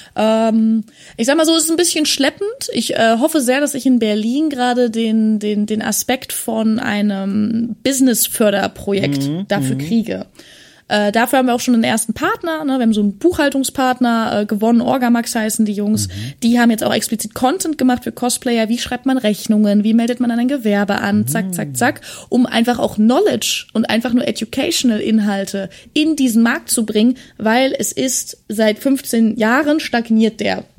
[SPEAKER 2] Ähm, ich sag mal so, es ist ein bisschen schleppend. Ich äh, hoffe sehr, dass ich in Berlin gerade den den den Aspekt von einem Business-Förderprojekt mhm, dafür kriege. Äh, dafür haben wir auch schon einen ersten Partner, ne? Wir haben so einen Buchhaltungspartner äh, gewonnen, Orgamax heißen die Jungs. Mhm. Die haben jetzt auch explizit Content gemacht für Cosplayer. Wie schreibt man Rechnungen? Wie meldet man dann ein Gewerbe an? Zack, zack, zack. Um einfach auch Knowledge und einfach nur Educational Inhalte in diesen Markt zu bringen, weil es ist seit fünfzehn Jahren stagniert der.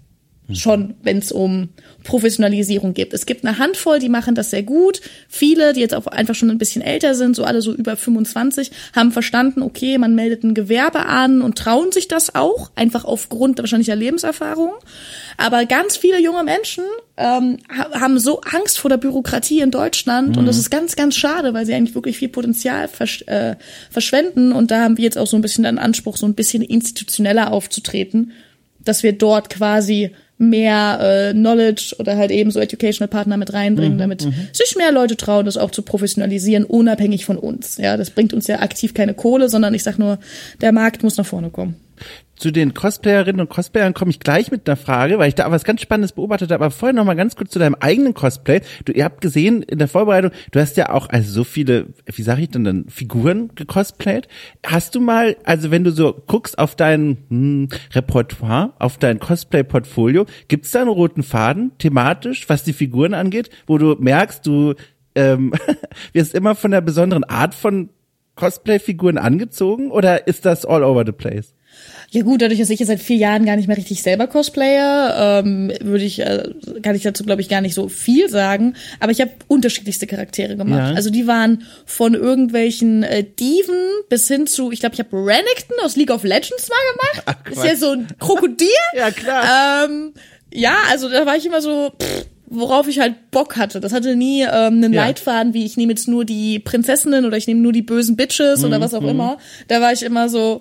[SPEAKER 2] schon, wenn es um Professionalisierung geht. Es gibt eine Handvoll, die machen das sehr gut. Viele, die jetzt auch einfach schon ein bisschen älter sind, so alle so über fünfundzwanzig, haben verstanden, okay, man meldet ein Gewerbe an und trauen sich das auch, einfach aufgrund wahrscheinlich der Lebenserfahrung. Aber ganz viele junge Menschen ähm, haben so Angst vor der Bürokratie in Deutschland mhm. und das ist ganz, ganz schade, weil sie eigentlich wirklich viel Potenzial versch- äh, verschwenden. Und da haben wir jetzt auch so ein bisschen den Anspruch, so ein bisschen institutioneller aufzutreten, dass wir dort quasi mehr äh, Knowledge oder halt eben so Educational Partner mit reinbringen, mhm, damit mhm. sich mehr Leute trauen, das auch zu professionalisieren, unabhängig von uns. Ja, das bringt uns ja aktiv keine Kohle, sondern ich sag nur, der Markt muss nach vorne kommen.
[SPEAKER 1] Zu den Cosplayerinnen und Cosplayern komme ich gleich mit einer Frage, weil ich da was ganz Spannendes beobachtet habe. Aber vorher noch mal ganz kurz zu deinem eigenen Cosplay. Du, ihr habt gesehen in der Vorbereitung, du hast ja auch also so viele, wie sage ich denn dann, Figuren gecosplayt. Hast du mal, also wenn du so guckst auf dein hm, Repertoire, auf dein Cosplay-Portfolio, gibt's da einen roten Faden thematisch, was die Figuren angeht, wo du merkst, du ähm, wirst immer von einer besonderen Art von Cosplay-Figuren angezogen oder ist das all over the place?
[SPEAKER 2] Ja gut, dadurch, dass ich jetzt seit vier Jahren gar nicht mehr richtig selber cosplayer, ähm, würde ich, äh, kann ich dazu, glaube ich, gar nicht so viel sagen. Aber ich habe unterschiedlichste Charaktere gemacht. Ja. Also die waren von irgendwelchen äh, Diven bis hin zu, ich glaube, ich habe Renekton aus League of Legends mal gemacht. Ach, ist ja so ein Krokodil.
[SPEAKER 1] Ja, klar.
[SPEAKER 2] Ähm, ja, also da war ich immer so... Pff, worauf ich halt Bock hatte. Das hatte nie ähm, einen ja. Leitfaden, wie ich nehme jetzt nur die Prinzessinnen oder ich nehme nur die bösen Bitches mhm, oder was auch mhm. immer. Da war ich immer so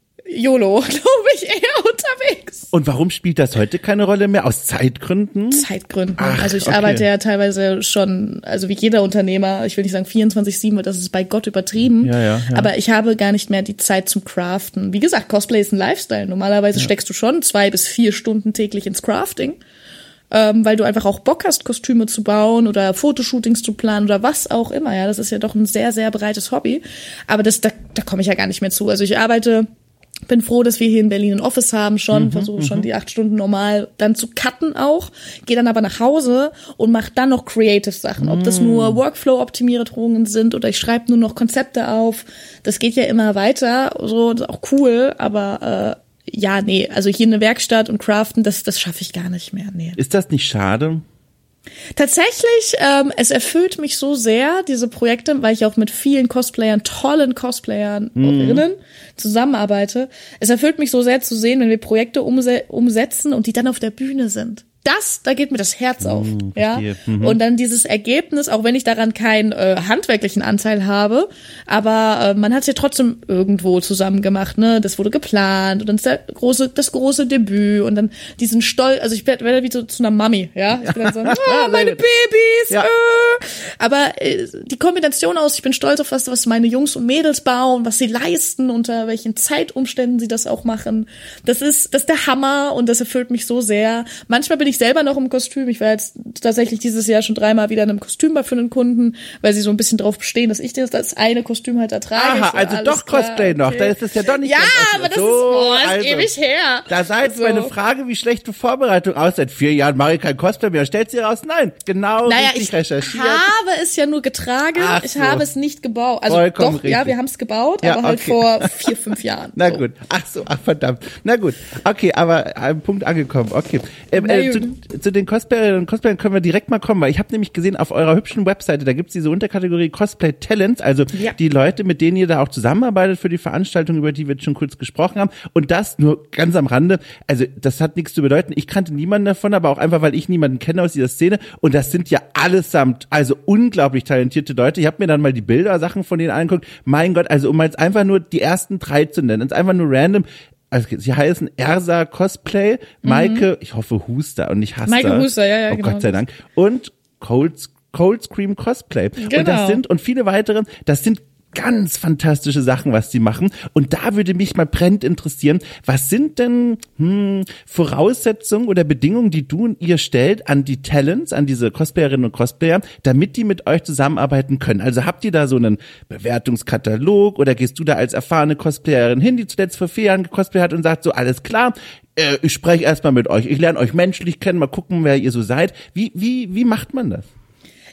[SPEAKER 2] YOLO, glaube ich, eher unterwegs.
[SPEAKER 1] Und warum spielt das heute keine Rolle mehr? Aus Zeitgründen?
[SPEAKER 2] Zeitgründen.
[SPEAKER 1] Ach,
[SPEAKER 2] also ich
[SPEAKER 1] okay.
[SPEAKER 2] arbeite ja teilweise schon, also wie jeder Unternehmer, ich will nicht sagen vierundzwanzig sieben, weil das ist bei Gott übertrieben.
[SPEAKER 1] Ja, ja, ja.
[SPEAKER 2] Aber ich habe gar nicht mehr die Zeit zum Craften. Wie gesagt, Cosplay ist ein Lifestyle. Normalerweise ja. steckst du schon zwei bis vier Stunden täglich ins Crafting. Ähm, weil du einfach auch Bock hast, Kostüme zu bauen oder Fotoshootings zu planen oder was auch immer. Ja, das ist ja doch ein sehr, sehr breites Hobby. Aber das, da, da komme ich ja gar nicht mehr zu. Also ich arbeite, bin froh, dass wir hier in Berlin ein Office haben schon, mhm, versuche schon die acht Stunden normal dann zu cutten auch, gehe dann aber nach Hause und mache dann noch Creative Sachen. Ob das nur Workflow-Optimierungen sind oder ich schreibe nur noch Konzepte auf. Das geht ja immer weiter. So, das ist auch cool, aber äh, ja, nee, also hier eine Werkstatt und Craften, das, das schaffe ich gar nicht mehr, nee.
[SPEAKER 1] Ist das nicht schade?
[SPEAKER 2] Tatsächlich, ähm, es erfüllt mich so sehr, diese Projekte, weil ich auch mit vielen Cosplayern, tollen Cosplayern, mm. zusammenarbeite. Es erfüllt mich so sehr zu sehen, wenn wir Projekte umse- umsetzen und die dann auf der Bühne sind. Das, da geht mir das Herz auf, mm, ja. Mhm. Und dann dieses Ergebnis, auch wenn ich daran keinen äh, handwerklichen Anteil habe, aber äh, man hat es ja trotzdem irgendwo zusammen gemacht, ne? Das wurde geplant und dann ist der große, das große Debüt und dann diesen Stolz, also ich werde werd wie so zu einer Mami, ja. Ich bin dann so, ah, meine Babys, ja. äh. Aber äh, die Kombination aus, ich bin stolz auf was, was meine Jungs und Mädels bauen, was sie leisten, unter welchen Zeitumständen sie das auch machen. Das ist, das ist der Hammer und das erfüllt mich so sehr. Manchmal bin ich selber noch im Kostüm. Ich war jetzt tatsächlich dieses Jahr schon dreimal wieder in einem Kostüm bei für einen Kunden, weil sie so ein bisschen drauf bestehen, dass ich das, das eine Kostüm halt ertrage.
[SPEAKER 1] Aha, also doch klar, Cosplay noch. Okay. Da ist es ja doch nicht
[SPEAKER 2] ja,
[SPEAKER 1] ganz
[SPEAKER 2] aber das
[SPEAKER 1] so,
[SPEAKER 2] ist, oh, ist
[SPEAKER 1] also,
[SPEAKER 2] ewig her.
[SPEAKER 1] Da sei jetzt so. Meine Frage, wie schlechte Vorbereitung aus. Seit vier Jahren mache ich kein Cosplay mehr. Stellt sie raus? Nein, genau
[SPEAKER 2] naja,
[SPEAKER 1] richtig
[SPEAKER 2] ich
[SPEAKER 1] recherchiert.
[SPEAKER 2] Ich habe es ja nur getragen.
[SPEAKER 1] Ach
[SPEAKER 2] ich
[SPEAKER 1] so.
[SPEAKER 2] habe es nicht gebaut. Also
[SPEAKER 1] Vollkommen
[SPEAKER 2] doch,
[SPEAKER 1] richtig.
[SPEAKER 2] ja, wir haben es gebaut,
[SPEAKER 1] ja,
[SPEAKER 2] aber halt
[SPEAKER 1] okay.
[SPEAKER 2] vor vier, fünf Jahren.
[SPEAKER 1] Na
[SPEAKER 2] so.
[SPEAKER 1] gut. Ach so, ach verdammt. Na gut. Okay, aber am Punkt angekommen. Okay. Ähm, äh, zu, zu den Cosplayerinnen und Cosplayern können wir direkt mal kommen, weil ich habe nämlich gesehen, auf eurer hübschen Webseite, da gibt's diese Unterkategorie Cosplay Talents, also ja. die Leute, mit denen ihr da auch zusammenarbeitet für die Veranstaltung, über die wir jetzt schon kurz gesprochen haben. Und das nur ganz am Rande, also das hat nichts zu bedeuten. Ich kannte niemanden davon, aber auch einfach, weil ich niemanden kenne aus dieser Szene. Und das sind ja allesamt, also unglaublich talentierte Leute. Ich habe mir dann mal die Bilder, Sachen von denen angeguckt. Mein Gott, also um jetzt einfach nur die ersten drei zu nennen, ist einfach nur random. Also sie heißen Ersa Cosplay, Maike, mhm. ich hoffe Huster und nicht Haster.
[SPEAKER 2] Maike Huster, ja, ja,
[SPEAKER 1] oh
[SPEAKER 2] genau.
[SPEAKER 1] Gott sei Dank. Und Cold, Cold Scream Cosplay.
[SPEAKER 2] Genau.
[SPEAKER 1] Und das sind, und viele weitere, das sind ganz fantastische Sachen, was sie machen. Und da würde mich mal brennend interessieren, was sind denn hm, Voraussetzungen oder Bedingungen, die du und ihr stellt an die Talents, an diese Cosplayerinnen und Cosplayer, damit die mit euch zusammenarbeiten können? Also habt ihr da so einen Bewertungskatalog oder gehst du da als erfahrene Cosplayerin hin, die zuletzt vor vier Jahren gecosplayt hat und sagt so, alles klar, äh, ich spreche erstmal mit euch, ich lerne euch menschlich kennen, mal gucken, wer ihr so seid. Wie, wie, wie macht man das?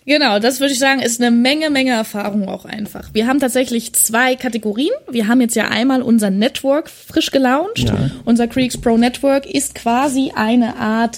[SPEAKER 2] Genau, das würde ich sagen, ist eine Menge, Menge Erfahrung auch einfach. Wir haben tatsächlich zwei Kategorien. Wir haben jetzt ja einmal unser Network frisch gelauncht. Ja. Unser Creeks Pro Network ist quasi eine Art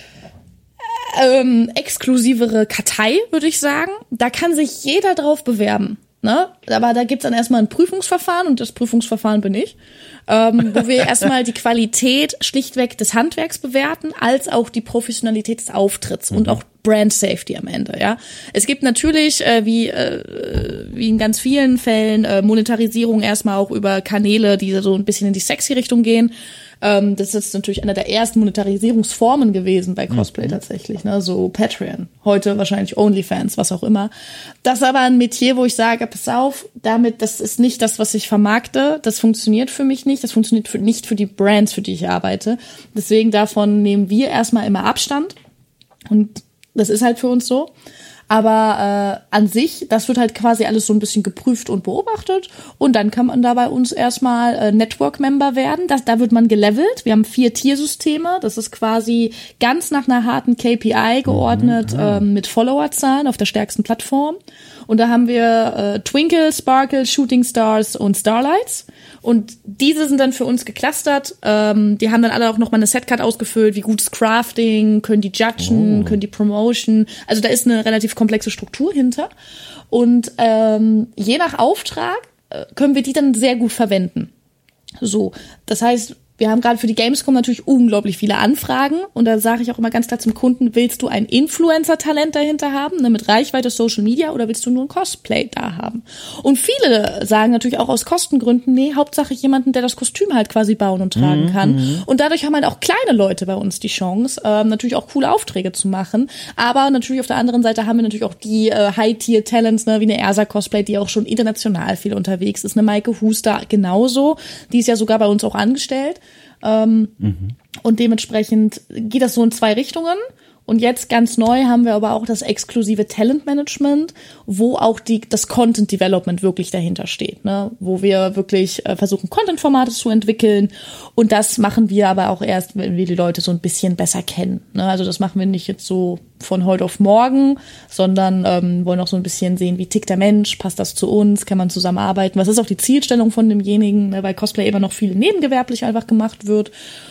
[SPEAKER 2] ähm, exklusivere Kartei, würde ich sagen. Da kann sich jeder drauf bewerben. Ne? Aber da gibt's dann erstmal ein Prüfungsverfahren und das Prüfungsverfahren bin ich, ähm, wo wir erstmal die Qualität schlichtweg des Handwerks bewerten, als auch die Professionalität des Auftritts mhm. und auch Brand Safety am Ende. Ja, es gibt natürlich äh, wie äh, wie in ganz vielen Fällen äh, Monetarisierung erstmal auch über Kanäle, die so ein bisschen in die sexy Richtung gehen. Ähm, das ist natürlich eine der ersten Monetarisierungsformen gewesen bei Cosplay mhm. tatsächlich, ne? So Patreon, heute wahrscheinlich OnlyFans, was auch immer. Das ist aber ein Metier, wo ich sage, pass auf, damit, das ist nicht das, was ich vermarkte, das funktioniert für mich nicht, das funktioniert für, nicht für die Brands, für die ich arbeite. Deswegen davon nehmen wir erstmal immer Abstand und das ist halt für uns so. Aber äh, an sich, das wird halt quasi alles so ein bisschen geprüft und beobachtet und dann kann man da bei uns erstmal äh, Network-Member werden. Das, da wird man gelevelt. Wir haben vier Tiersysteme. Das ist quasi ganz nach einer harten K P I geordnet mhm, ja. ähm, mit Followerzahlen auf der stärksten Plattform. Und da haben wir äh, Twinkle, Sparkle, Shooting Stars und Starlights. Und diese sind dann für uns geclustert. Ähm, die haben dann alle auch noch mal eine Setcard ausgefüllt, wie gut ist Crafting, können die judgen, oh. können die Promotion. Also da ist eine relativ komplexe Struktur hinter. Und ähm, je nach Auftrag äh, können wir die dann sehr gut verwenden. So, das heißt, wir haben gerade für die Gamescom natürlich unglaublich viele Anfragen und da sage ich auch immer ganz klar zum Kunden, willst du ein Influencer-Talent dahinter haben, ne, mit Reichweite Social Media oder willst du nur ein Cosplay da haben? Und viele sagen natürlich auch aus Kostengründen, nee, Hauptsache jemanden, der das Kostüm halt quasi bauen und tragen kann. Mhm. Und dadurch haben halt auch kleine Leute bei uns die Chance, ähm, natürlich auch coole Aufträge zu machen. Aber natürlich auf der anderen Seite haben wir natürlich auch die äh, High-Tier-Talents, ne, wie eine Ersa Cosplay, die auch schon international viel unterwegs ist. Eine Maike Huster genauso, die ist ja sogar bei uns auch angestellt. Ähm, mhm. Und dementsprechend geht das so in zwei Richtungen. Und jetzt ganz neu haben wir aber auch das exklusive Talentmanagement, wo auch die das Content Development wirklich dahinter steht, ne? Wo wir wirklich äh, versuchen, Content-Formate zu entwickeln. Und das machen wir aber auch erst, wenn wir die Leute so ein bisschen besser kennen, ne? Also das machen wir nicht jetzt so von heute auf morgen, sondern ähm, wollen auch so ein bisschen sehen, wie tickt der Mensch, passt das zu uns, kann man zusammenarbeiten. Was ist auch die Zielstellung von demjenigen, ne? Weil Cosplay immer noch viel nebengewerblich einfach gemacht wird.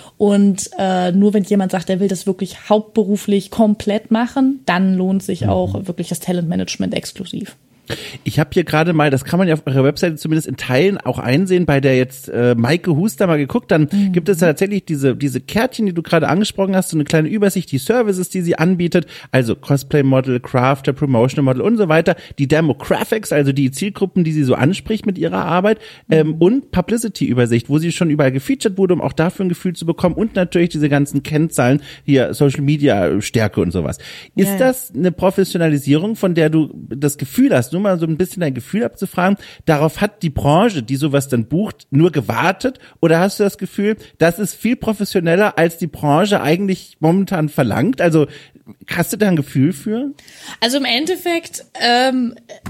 [SPEAKER 2] Und äh, nur wenn jemand sagt, er will das wirklich hauptberuflich komplett machen, dann lohnt sich auch wirklich das Talentmanagement exklusiv.
[SPEAKER 1] Ich habe hier gerade mal, das kann man ja auf eurer Webseite zumindest in Teilen auch einsehen, bei der jetzt äh, Maike Huster mal geguckt, dann mhm. gibt es tatsächlich diese diese Kärtchen, die du gerade angesprochen hast, so eine kleine Übersicht, die Services, die sie anbietet, also Cosplay-Model, Crafter, Promotional-Model und so weiter, die Demographics, also die Zielgruppen, die sie so anspricht mit ihrer Arbeit ähm, mhm. und Publicity-Übersicht, wo sie schon überall gefeatured wurde, um auch dafür ein Gefühl zu bekommen und natürlich diese ganzen Kennzahlen, hier Social-Media-Stärke und sowas. Ist ja. das eine Professionalisierung, von der du das Gefühl hast, nur mal so ein bisschen dein Gefühl abzufragen, darauf hat die Branche, die sowas dann bucht, nur gewartet? Oder hast du das Gefühl, das ist viel professioneller, als die Branche eigentlich momentan verlangt? Also hast du da ein Gefühl für?
[SPEAKER 2] Also im Endeffekt ähm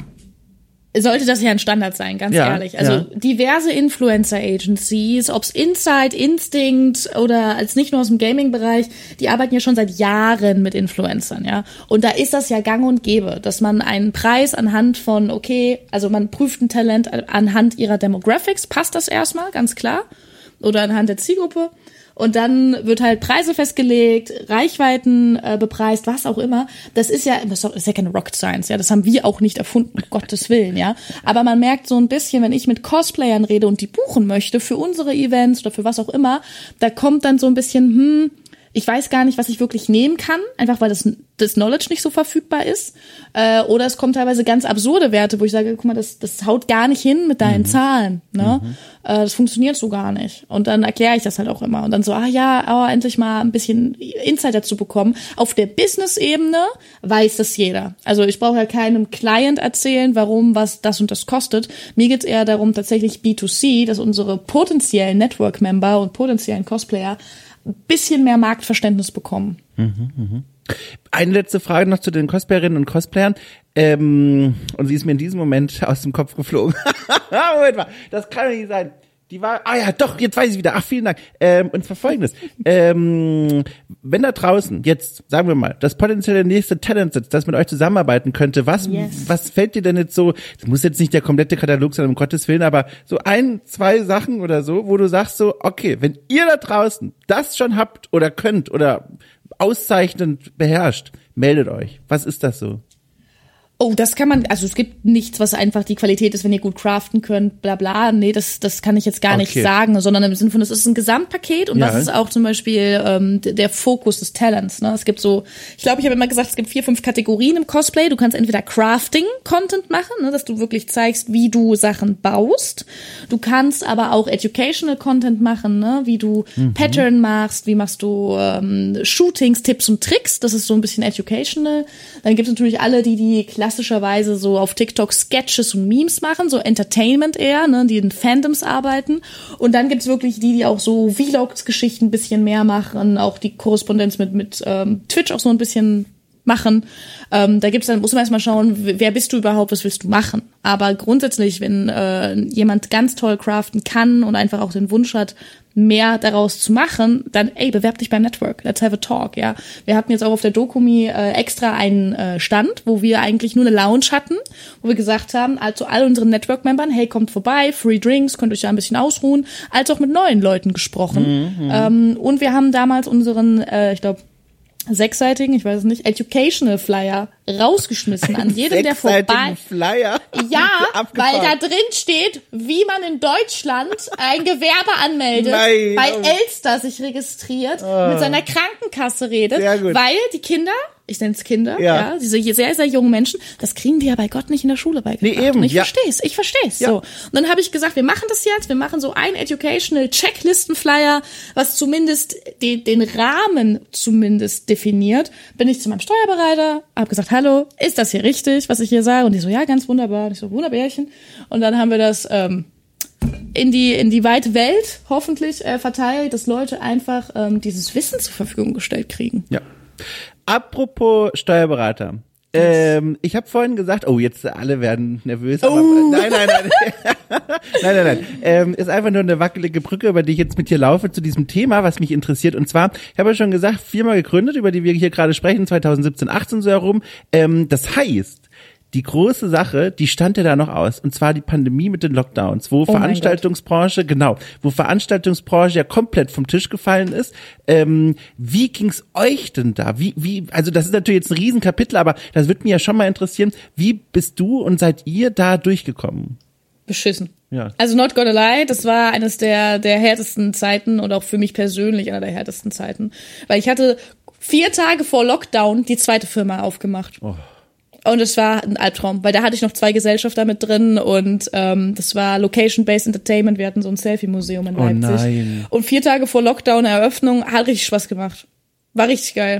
[SPEAKER 2] sollte das ja ein Standard sein, ganz ja, ehrlich. Also ja. diverse Influencer-Agencies, ob's Inside, Instinct oder als nicht nur aus dem Gaming-Bereich, die arbeiten ja schon seit Jahren mit Influencern, ja. Und da ist das ja gang und gäbe, dass man einen Preis anhand von, okay, also man prüft ein Talent anhand ihrer Demographics, passt das erstmal, ganz klar, oder anhand der Zielgruppe. Und dann wird halt Preise festgelegt, Reichweiten äh, bepreist, was auch immer. Das ist ja, das ist ja keine Rocket Science, ja. Das haben wir auch nicht erfunden, um Gottes Willen, ja. Aber man merkt so ein bisschen, wenn ich mit Cosplayern rede und die buchen möchte für unsere Events oder für was auch immer, da kommt dann so ein bisschen, hm, ich weiß gar nicht, was ich wirklich nehmen kann, einfach weil das, das Knowledge nicht so verfügbar ist. Äh, oder es kommen teilweise ganz absurde Werte, wo ich sage, guck mal, das, das haut gar nicht hin mit deinen mhm. Zahlen. Ne? Mhm. Äh, das funktioniert so gar nicht. Und dann erkläre ich das halt auch immer. Und dann so, ah ja, aber endlich mal ein bisschen Insight dazu bekommen. Auf der Business-Ebene weiß das jeder. Also ich brauche ja keinem Client erzählen, warum was das und das kostet. Mir geht's eher darum, tatsächlich B zwei C, dass unsere potenziellen Network-Member und potenziellen Cosplayer ein bisschen mehr Marktverständnis bekommen.
[SPEAKER 1] Mhm, mh. Eine letzte Frage noch zu den Cosplayerinnen und Cosplayern. Ähm, und sie ist mir in diesem Moment aus dem Kopf geflogen. Moment mal, das kann doch nicht sein. Die war, ah ja, doch, jetzt weiß ich wieder. Ach, vielen Dank. Ähm, und zwar folgendes. ähm, wenn da draußen jetzt, sagen wir mal, das potenzielle nächste Talent sitzt, das mit euch zusammenarbeiten könnte, was, yes. was fällt dir denn jetzt so, das muss jetzt nicht der komplette Katalog sein, um Gottes Willen, aber so ein, zwei Sachen oder so, wo du sagst so, okay, wenn ihr da draußen das schon habt oder könnt oder auszeichnend beherrscht, meldet euch. Was ist das so?
[SPEAKER 2] Oh, das kann man, also es gibt nichts, was einfach die Qualität ist, wenn ihr gut craften könnt, bla bla. Nee, das das kann ich jetzt gar okay. nicht sagen, sondern im Sinne von, es ist ein Gesamtpaket und ja. das ist auch zum Beispiel ähm, der Fokus des Talents. Ne? Es gibt so, ich glaube, ich habe immer gesagt, es gibt vier, fünf Kategorien im Cosplay. Du kannst entweder Crafting-Content machen, ne, dass du wirklich zeigst, wie du Sachen baust. Du kannst aber auch Educational-Content machen, ne, wie du mhm. Pattern machst, wie machst du ähm, Shootings, Tipps und Tricks. Das ist so ein bisschen Educational. Dann gibt es natürlich alle, die die klassischerweise so auf TikTok Sketches und Memes machen, so Entertainment eher, ne, die in Fandoms arbeiten. Und dann gibt's wirklich die, die auch so Vlogs-Geschichten ein bisschen mehr machen, auch die Korrespondenz mit mit ähm, Twitch auch so ein bisschen machen. Ähm, da gibt's dann, muss man erstmal schauen, wer bist du überhaupt, was willst du machen? Aber grundsätzlich, wenn äh, jemand ganz toll craften kann und einfach auch den Wunsch hat, mehr daraus zu machen, dann, ey, bewerb dich beim Network, let's have a talk, ja. Wir hatten jetzt auch auf der Dokumi äh, extra einen äh, Stand, wo wir eigentlich nur eine Lounge hatten, wo wir gesagt haben, also all unseren Network-Membern, hey, kommt vorbei, free drinks, könnt euch ja ein bisschen ausruhen, als auch mit neuen Leuten gesprochen. Mhm. Ähm, und wir haben damals unseren, äh, ich glaube, sechsseitigen, ich weiß es nicht, Educational Flyer rausgeschmissen an jedem, der vorbei.
[SPEAKER 1] Flyer?
[SPEAKER 2] Ja, weil da drin steht, wie man in Deutschland ein Gewerbe anmeldet,
[SPEAKER 1] Nein.
[SPEAKER 2] bei Elster sich registriert, oh. mit seiner Krankenkasse redet, weil die Kinder, ich nenne es Kinder, ja. ja, diese sehr, sehr jungen Menschen, das kriegen die ja bei Gott nicht in der Schule beigebracht. Nee, eben, und ich ja. versteh's, ich versteh's. Ja. So. Und dann habe ich gesagt, wir machen das jetzt, wir machen so ein Educational Checklisten-Flyer, was zumindest den, den Rahmen zumindest definiert. Bin ich zu meinem Steuerberater, habe gesagt, hallo, ist das hier richtig, was ich hier sage? Und die so, ja, ganz wunderbar. Und ich so, Wunderbärchen. Und dann haben wir das ähm, in die in die weite Welt hoffentlich äh, verteilt, dass Leute einfach ähm, dieses Wissen zur Verfügung gestellt kriegen.
[SPEAKER 1] Ja. Apropos Steuerberater. Ähm, ich habe vorhin gesagt, oh, jetzt alle werden nervös. Aber,
[SPEAKER 2] oh.
[SPEAKER 1] Nein, nein, nein. nein, nein, nein. Ähm, ist einfach nur eine wackelige Brücke, über die ich jetzt mit dir laufe, zu diesem Thema, was mich interessiert. Und zwar, ich habe ja schon gesagt, Firma gegründet, über die wir hier gerade sprechen, zwanzig siebzehn, achtzehn so herum. Ähm, das heißt, die große Sache, die stand ja da noch aus, und zwar die Pandemie mit den Lockdowns, wo oh Veranstaltungsbranche, genau, wo Veranstaltungsbranche ja komplett vom Tisch gefallen ist. Ähm, wie ging's euch denn da? Wie, wie, also das ist natürlich jetzt ein Riesenkapitel, aber das würde mich ja schon mal interessieren. Wie bist du und seid ihr da durchgekommen?
[SPEAKER 2] Beschissen.
[SPEAKER 1] Ja.
[SPEAKER 2] Also not gonna lie, das war eines der der härtesten Zeiten und auch für mich persönlich einer der härtesten Zeiten, weil ich hatte vier Tage vor Lockdown die zweite Firma aufgemacht. Oh. Und es war ein Albtraum, weil da hatte ich noch zwei Gesellschafter mit drin und ähm, das war Location-Based Entertainment. Wir hatten so ein Selfie-Museum in Leipzig.
[SPEAKER 1] Oh nein.
[SPEAKER 2] Und vier Tage vor Lockdown Eröffnung hat richtig Spaß gemacht. War richtig geil.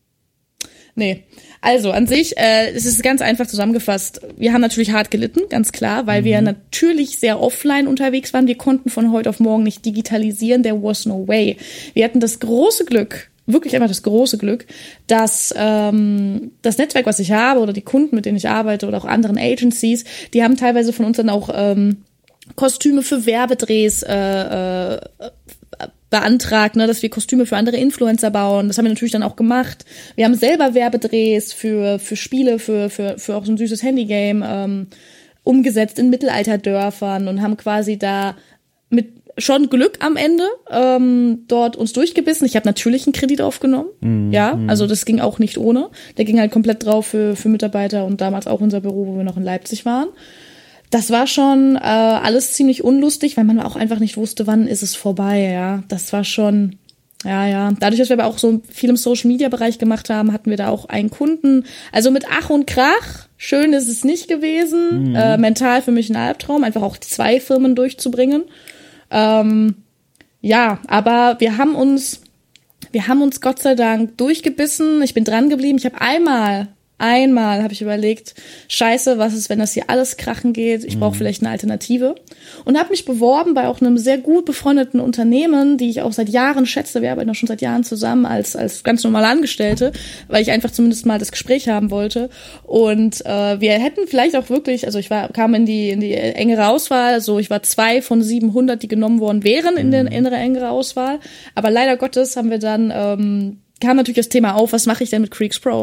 [SPEAKER 2] Nee, also an sich, äh, es ist ganz einfach zusammengefasst. Wir haben natürlich hart gelitten, ganz klar, weil mhm. wir natürlich sehr offline unterwegs waren. Wir konnten von heute auf morgen nicht digitalisieren. There was no way. Wir hatten das große Glück, wirklich einfach das große Glück, dass ähm, das Netzwerk, was ich habe, oder die Kunden, mit denen ich arbeite, oder auch anderen Agencies, die haben teilweise von uns dann auch ähm, Kostüme für Werbedrehs äh, äh, beantragt, ne, dass wir Kostüme für andere Influencer bauen. Das haben wir natürlich dann auch gemacht. Wir haben selber Werbedrehs für für Spiele, für für für auch so ein süßes Handygame ähm, umgesetzt in Mittelalterdörfern und haben quasi da mit schon Glück am Ende ähm, dort uns durchgebissen. Ich habe natürlich einen Kredit aufgenommen, mhm. ja, also das ging auch nicht ohne. Der ging halt komplett drauf für für Mitarbeiter und damals auch unser Büro, wo wir noch in Leipzig waren. Das war schon äh, alles ziemlich unlustig, weil man auch einfach nicht wusste, wann ist es vorbei, ja. Das war schon, ja, ja. Dadurch, dass wir aber auch so viel im Social-Media-Bereich gemacht haben, hatten wir da auch einen Kunden. Also mit Ach und Krach, schön ist es nicht gewesen. Mhm. Äh, mental für mich ein Albtraum, einfach auch zwei Firmen durchzubringen. Ähm, ja, aber wir haben uns, wir haben uns Gott sei Dank durchgebissen. Ich bin dran geblieben. Ich habe einmal einmal habe ich überlegt, scheiße, was ist, wenn das hier alles krachen geht? Ich brauche vielleicht eine Alternative. Und habe mich beworben bei auch einem sehr gut befreundeten Unternehmen, die ich auch seit Jahren schätze. Wir arbeiten auch schon seit Jahren zusammen als als ganz normale Angestellte, weil ich einfach zumindest mal das Gespräch haben wollte. Und äh, wir hätten vielleicht auch wirklich, also ich war kam in die in die engere Auswahl, also ich war zwei von siebenhundert, die genommen worden wären in der in der engere Auswahl. Aber leider Gottes haben wir dann, ähm, kam natürlich das Thema auf, was mache ich denn mit Creeks Pro?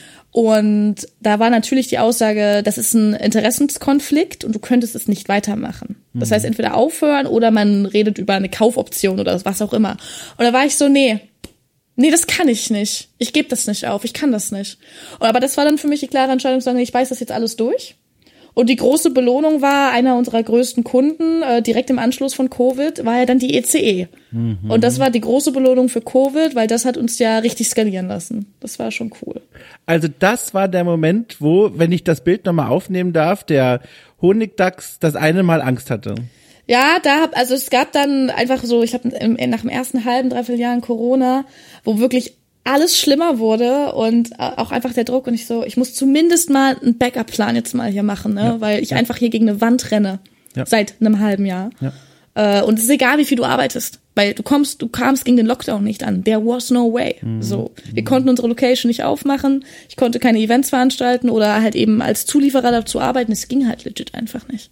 [SPEAKER 2] Und da war natürlich die Aussage, das ist ein Interessenskonflikt und du könntest es nicht weitermachen. Das heißt, entweder aufhören oder man redet über eine Kaufoption oder was auch immer. Und da war ich so, nee, nee, das kann ich nicht. Ich gebe das nicht auf, ich kann das nicht. Und aber das war dann für mich die klare Entscheidung zu sagen, ich weiß das jetzt alles durch. Und die große Belohnung war, einer unserer größten Kunden, äh, direkt im Anschluss von Covid, war ja dann die E C E. Mhm. Und das war die große Belohnung für Covid, weil das hat uns ja richtig skalieren lassen. Das war schon cool.
[SPEAKER 1] Also das war der Moment, wo, wenn ich das Bild nochmal aufnehmen darf, der Honigdachs das eine Mal Angst hatte.
[SPEAKER 2] Ja, da hab, also es gab dann einfach so, ich habe nach dem ersten halben, dreiviertel Jahren Corona, wo wirklich alles schlimmer wurde und auch einfach der Druck und ich so, ich muss zumindest mal einen Backup-Plan jetzt mal hier machen, ne, ja, weil ich ja. einfach hier gegen eine Wand renne ja. seit einem halben Jahr. Ja. Äh, und es ist egal, wie viel du arbeitest, weil du kommst, du kamst gegen den Lockdown nicht an. There was no way. Mhm. So, wir mhm. konnten unsere Location nicht aufmachen, ich konnte keine Events veranstalten oder halt eben als Zulieferer dazu arbeiten. Es ging halt legit einfach nicht.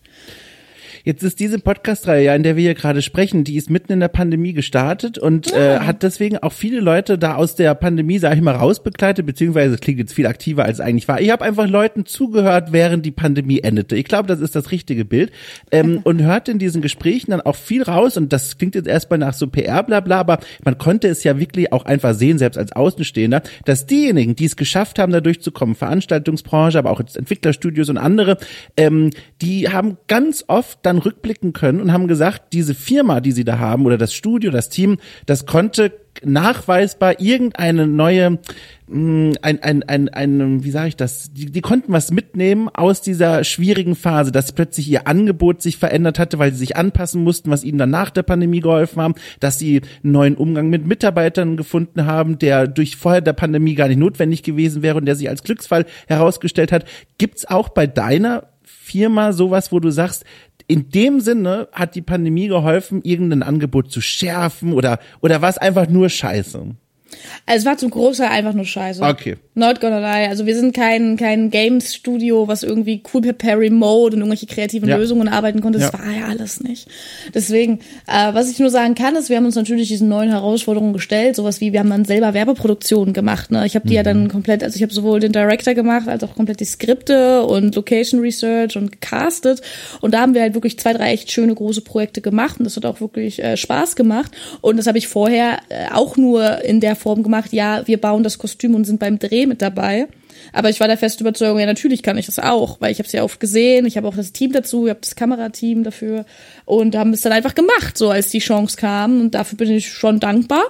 [SPEAKER 1] Jetzt ist diese Podcast-Reihe, ja, in der wir hier gerade sprechen, die ist mitten in der Pandemie gestartet und ja. äh, hat deswegen auch viele Leute da aus der Pandemie, sag ich mal, rausbegleitet, beziehungsweise es klingt jetzt viel aktiver, als es eigentlich war. Ich habe einfach Leuten zugehört, während die Pandemie endete. Ich glaube, das ist das richtige Bild. Ähm, und hört in diesen Gesprächen dann auch viel raus und das klingt jetzt erstmal nach so P R, bla bla, aber man konnte es ja wirklich auch einfach sehen, selbst als Außenstehender, dass diejenigen, die es geschafft haben, da durchzukommen, Veranstaltungsbranche, aber auch jetzt Entwicklerstudios und andere, ähm, die haben ganz oft dann rückblicken können und haben gesagt, diese Firma, die sie da haben oder das Studio, das Team, das konnte nachweisbar irgendeine neue, ein, ein, ein, ein, wie sage ich das, die, die konnten was mitnehmen aus dieser schwierigen Phase, dass plötzlich ihr Angebot sich verändert hatte, weil sie sich anpassen mussten, was ihnen dann nach der Pandemie geholfen haben, dass sie einen neuen Umgang mit Mitarbeitern gefunden haben, der durch vorher der Pandemie gar nicht notwendig gewesen wäre und der sich als Glücksfall herausgestellt hat. Gibt's auch bei deiner Firma sowas, wo du sagst, in dem Sinne hat die Pandemie geholfen, irgendein Angebot zu schärfen oder oder war es einfach nur Scheiße?
[SPEAKER 2] Also es war zum Großteil einfach nur Scheiße.
[SPEAKER 1] Okay.
[SPEAKER 2] Not gonna lie. Also wir sind kein kein Games-Studio, was irgendwie cool per Remote und irgendwelche kreativen ja. Lösungen arbeiten konnte. Das ja. war ja alles nicht. Deswegen, äh, was ich nur sagen kann, ist, wir haben uns natürlich diesen neuen Herausforderungen gestellt. Sowas wie, wir haben dann selber Werbeproduktionen gemacht. Ne? Ich habe die mhm. ja dann komplett, also ich habe sowohl den Director gemacht, als auch komplett die Skripte und Location Research und gecastet. Und da haben wir halt wirklich zwei, drei echt schöne große Projekte gemacht. Und das hat auch wirklich äh, Spaß gemacht. Und das habe ich vorher äh, auch nur in der Form gemacht, ja, wir bauen das Kostüm und sind beim Dreh mit dabei. Aber ich war der festen Überzeugung, ja, natürlich kann ich das auch, weil ich habe es ja oft gesehen, ich habe auch das Team dazu, ich habe das Kamerateam dafür und haben es dann einfach gemacht, so als die Chance kam und dafür bin ich schon dankbar.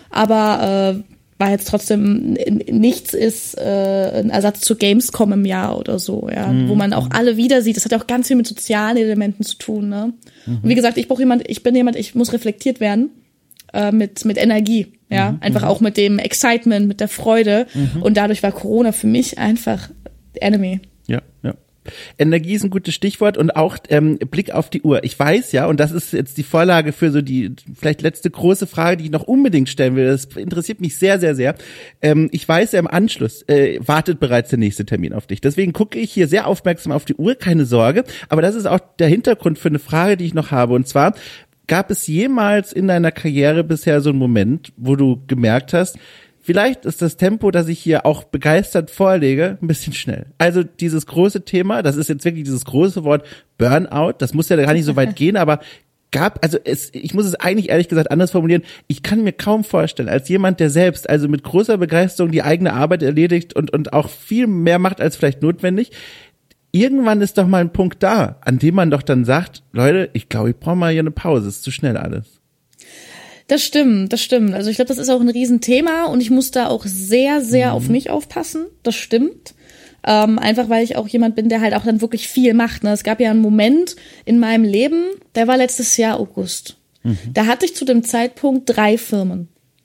[SPEAKER 2] Aber äh, weil jetzt trotzdem nichts ist äh, ein Ersatz zu Gamescom im Jahr oder so, ja, mhm. wo man auch alle wieder sieht. Das hat ja auch ganz viel mit sozialen Elementen zu tun, ne? Mhm. Und wie gesagt, ich brauche jemand, ich bin jemand, ich muss reflektiert werden. mit mit Energie, ja, mhm, einfach auch mit dem Excitement, mit der Freude mhm. und dadurch war Corona für mich einfach Enemy.
[SPEAKER 1] Ja, ja. Energie ist ein gutes Stichwort und auch ähm, Blick auf die Uhr. Ich weiß ja, und das ist jetzt die Vorlage für so die vielleicht letzte große Frage, die ich noch unbedingt stellen will. Das interessiert mich sehr, sehr, sehr. Ähm, ich weiß ja, im Anschluss äh, wartet bereits der nächste Termin auf dich. Deswegen gucke ich hier sehr aufmerksam auf die Uhr, keine Sorge. Aber das ist auch der Hintergrund für eine Frage, die ich noch habe. Und zwar, gab es jemals in deiner Karriere bisher so einen Moment, wo du gemerkt hast, vielleicht ist das Tempo, das ich hier auch begeistert vorlege, ein bisschen schnell. Also dieses große Thema, das ist jetzt wirklich dieses große Wort Burnout, das muss ja gar nicht so weit gehen, aber gab, also es, ich muss es eigentlich ehrlich gesagt anders formulieren, ich kann mir kaum vorstellen, als jemand, der selbst also mit großer Begeisterung die eigene Arbeit erledigt und, und auch viel mehr macht als vielleicht notwendig, irgendwann ist doch mal ein Punkt da, an dem man doch dann sagt, Leute, ich glaube, ich brauche mal hier eine Pause, ist zu schnell alles.
[SPEAKER 2] Das stimmt, das stimmt. Also ich glaube, das ist auch ein Riesenthema und ich muss da auch sehr, sehr mhm. auf mich aufpassen. Das stimmt. Ähm, einfach, weil ich auch jemand bin, der halt auch dann wirklich viel macht. Ne? Es gab ja einen Moment in meinem Leben, der war letztes Jahr August. Mhm. Da hatte ich zu dem Zeitpunkt drei Firmen.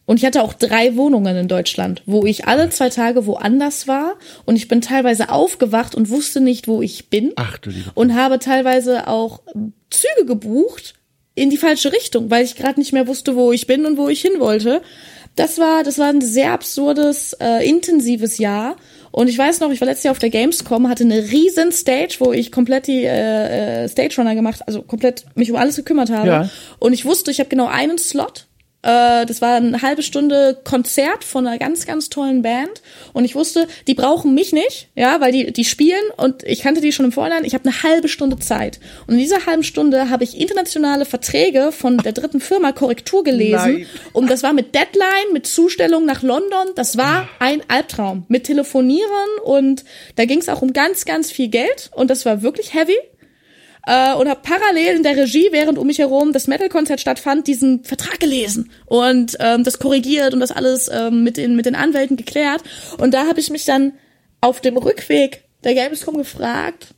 [SPEAKER 2] Und ich hatte auch drei Wohnungen in Deutschland, wo ich alle zwei Tage woanders war. Und ich bin teilweise aufgewacht und wusste nicht, wo ich bin.
[SPEAKER 1] Ach du Liebe.
[SPEAKER 2] Und habe teilweise auch Züge gebucht in die falsche Richtung, weil ich gerade nicht mehr wusste, wo ich bin und wo ich hin wollte. Das war, das war ein sehr absurdes, äh, intensives Jahr. Und ich weiß noch, ich war letztes Jahr auf der Gamescom, hatte eine riesen Stage, wo ich komplett die äh, Stage Runner gemacht, also komplett mich um alles gekümmert habe. Ja. Und ich wusste, ich habe genau einen Slot. Das war eine halbe Stunde Konzert von einer ganz, ganz tollen Band. Und ich wusste, die brauchen mich nicht, ja, weil die die spielen und ich kannte die schon im Vorhinein. Ich habe eine halbe Stunde Zeit. Und in dieser halben Stunde habe ich internationale Verträge von der dritten Firma Korrektur gelesen. Nein. Und das war mit Deadline, mit Zustellung nach London. Das war ein Albtraum. Mit Telefonieren und da ging es auch um ganz, ganz viel Geld. Und das war wirklich heavy. Uh, und habe parallel in der Regie, während um mich herum das Metal-Konzert stattfand, diesen Vertrag gelesen und ähm, das korrigiert und das alles ähm, mit den mit den Anwälten geklärt. Und da habe ich mich dann auf dem Rückweg der Gamescom gefragt,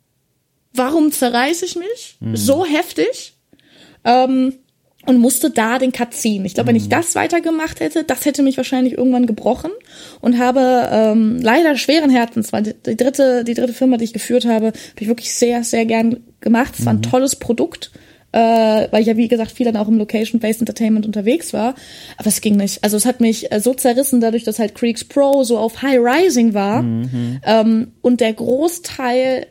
[SPEAKER 2] warum zerreiße ich mich mhm. so heftig? Ähm, und musste da den Cut ziehen. Ich glaube, wenn ich das weitergemacht hätte, das hätte mich wahrscheinlich irgendwann gebrochen und habe ähm, leider schweren Herzens, weil die, die dritte die dritte Firma, die ich geführt habe, habe ich wirklich sehr, sehr gern gemacht. Es war ein tolles Produkt, äh, weil ich ja, wie gesagt, viel dann auch im Location-Based Entertainment unterwegs war. Aber es ging nicht. Also es hat mich äh, so zerrissen, dadurch, dass halt Creeks Pro so auf High Rising war mhm. ähm, und der Großteil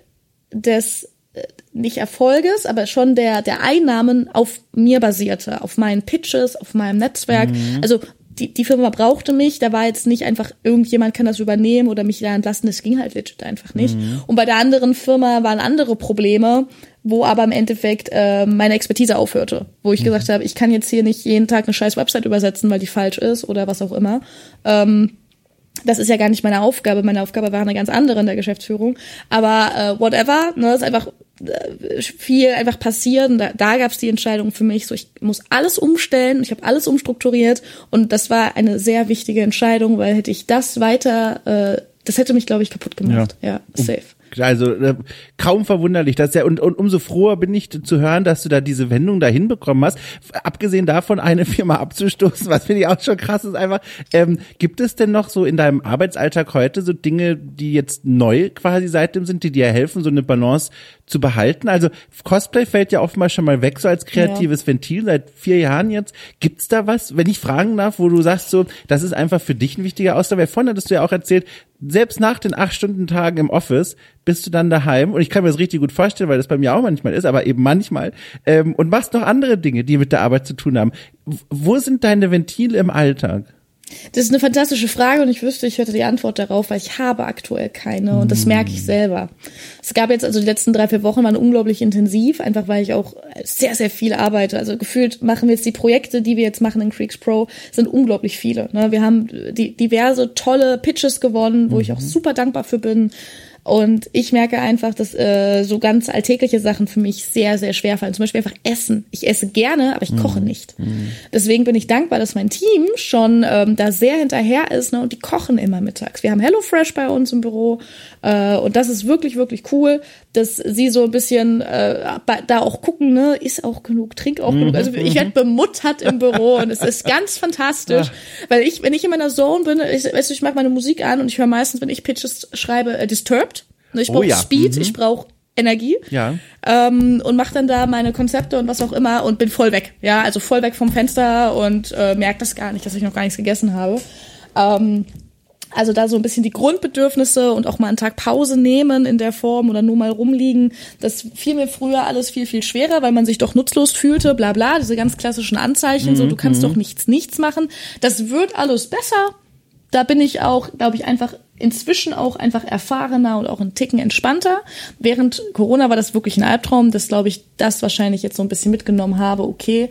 [SPEAKER 2] des nicht Erfolges, aber schon der der Einnahmen auf mir basierte, auf meinen Pitches, auf meinem Netzwerk. Mhm. Also die die Firma brauchte mich, da war jetzt nicht einfach, irgendjemand kann das übernehmen oder mich da entlassen, das ging halt legit einfach nicht. Mhm. Und bei der anderen Firma waren andere Probleme, wo aber im Endeffekt äh, meine Expertise aufhörte, wo ich mhm. gesagt habe, ich kann jetzt hier nicht jeden Tag eine scheiß Website übersetzen, weil die falsch ist oder was auch immer. Ähm, Das ist ja gar nicht meine Aufgabe. Meine Aufgabe war eine ganz andere in der Geschäftsführung. Aber äh, whatever, ne, ist einfach äh, viel einfach passiert. Und da, da gab es die Entscheidung für mich, so ich muss alles umstellen. Ich habe alles umstrukturiert. Und das war eine sehr wichtige Entscheidung, weil hätte ich das weiter, äh, das hätte mich, glaube ich, kaputt gemacht. Ja, ja safe.
[SPEAKER 1] Also äh, kaum verwunderlich, dass ja und, und umso froher bin ich zu hören, dass du da diese Wendung da hinbekommen hast. Abgesehen davon, eine Firma abzustoßen, was finde ich auch schon krass ist einfach. Ähm, gibt es denn noch so in deinem Arbeitsalltag heute so Dinge, die jetzt neu quasi seitdem sind, die dir helfen, so eine Balance zu behalten? Also Cosplay fällt ja oftmals schon mal weg, so als kreatives ja. Ventil, seit vier Jahren jetzt. Gibt's da was, wenn ich fragen darf, wo du sagst so, das ist einfach für dich ein wichtiger Austausch? Weil vorhin hattest du ja auch erzählt, selbst nach den acht Stunden Tagen im Office bist du dann daheim und ich kann mir das richtig gut vorstellen, weil das bei mir auch manchmal ist, aber eben manchmal ähm, und machst noch andere Dinge, die mit der Arbeit zu tun haben. Wo sind deine Ventile im Alltag?
[SPEAKER 2] Das ist eine fantastische Frage und ich wüsste, ich hätte die Antwort darauf, weil ich habe aktuell keine und das merke ich selber. Es gab jetzt also die letzten drei, vier Wochen waren unglaublich intensiv, einfach weil ich auch sehr, sehr viel arbeite. Also gefühlt machen wir jetzt die Projekte, die wir jetzt machen in Creeks Pro, sind unglaublich viele. Wir haben die diverse tolle Pitches gewonnen, wo ich auch super dankbar für bin. Und ich merke einfach, dass äh, so ganz alltägliche Sachen für mich sehr, sehr schwer fallen. Zum Beispiel einfach Essen. Ich esse gerne, aber ich koche nicht. Mm. Deswegen bin ich dankbar, dass mein Team schon ähm, da sehr hinterher ist, ne? Und die kochen immer mittags. Wir haben HelloFresh bei uns im Büro äh, und das ist wirklich, wirklich cool, dass sie so ein bisschen äh, da auch gucken, ne, ist auch genug, trink auch genug. Also ich werde bemuttert im Büro und es ist ganz fantastisch, weil ich, wenn ich in meiner Zone bin, ich, weißt du, ich mag meine Musik an und ich höre meistens, wenn ich Pitches schreibe, äh, Disturbed. Ich brauche oh ja. Speed, mhm. ich brauche Energie
[SPEAKER 1] ja.
[SPEAKER 2] ähm, und mache dann da meine Konzepte und was auch immer und bin voll weg. Ja, also voll weg vom Fenster und äh, merke das gar nicht, dass ich noch gar nichts gegessen habe. Ähm, also da so ein bisschen die Grundbedürfnisse und auch mal einen Tag Pause nehmen in der Form oder nur mal rumliegen. Das fiel mir früher alles viel, viel schwerer, weil man sich doch nutzlos fühlte, bla bla, diese ganz klassischen Anzeichen, mhm. so du kannst mhm. doch nichts, nichts machen. Das wird alles besser. Da bin ich auch, glaube ich, einfach inzwischen auch einfach erfahrener und auch einen Ticken entspannter. Während Corona war das wirklich ein Albtraum, das glaube ich, das wahrscheinlich jetzt so ein bisschen mitgenommen habe, okay.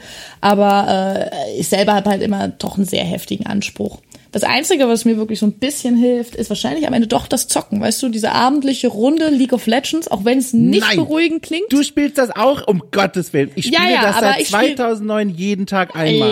[SPEAKER 2] Aber äh, ich selber habe halt immer doch einen sehr heftigen Anspruch. Das Einzige, was mir wirklich so ein bisschen hilft, ist wahrscheinlich am Ende doch das Zocken. Weißt du, diese abendliche Runde League of Legends, auch wenn es nicht Nein, beruhigend klingt.
[SPEAKER 1] Du spielst das auch, um Gottes Willen. Ich spiele ja, ja, das seit zweitausendneun jeden Tag einmal.
[SPEAKER 2] Ja,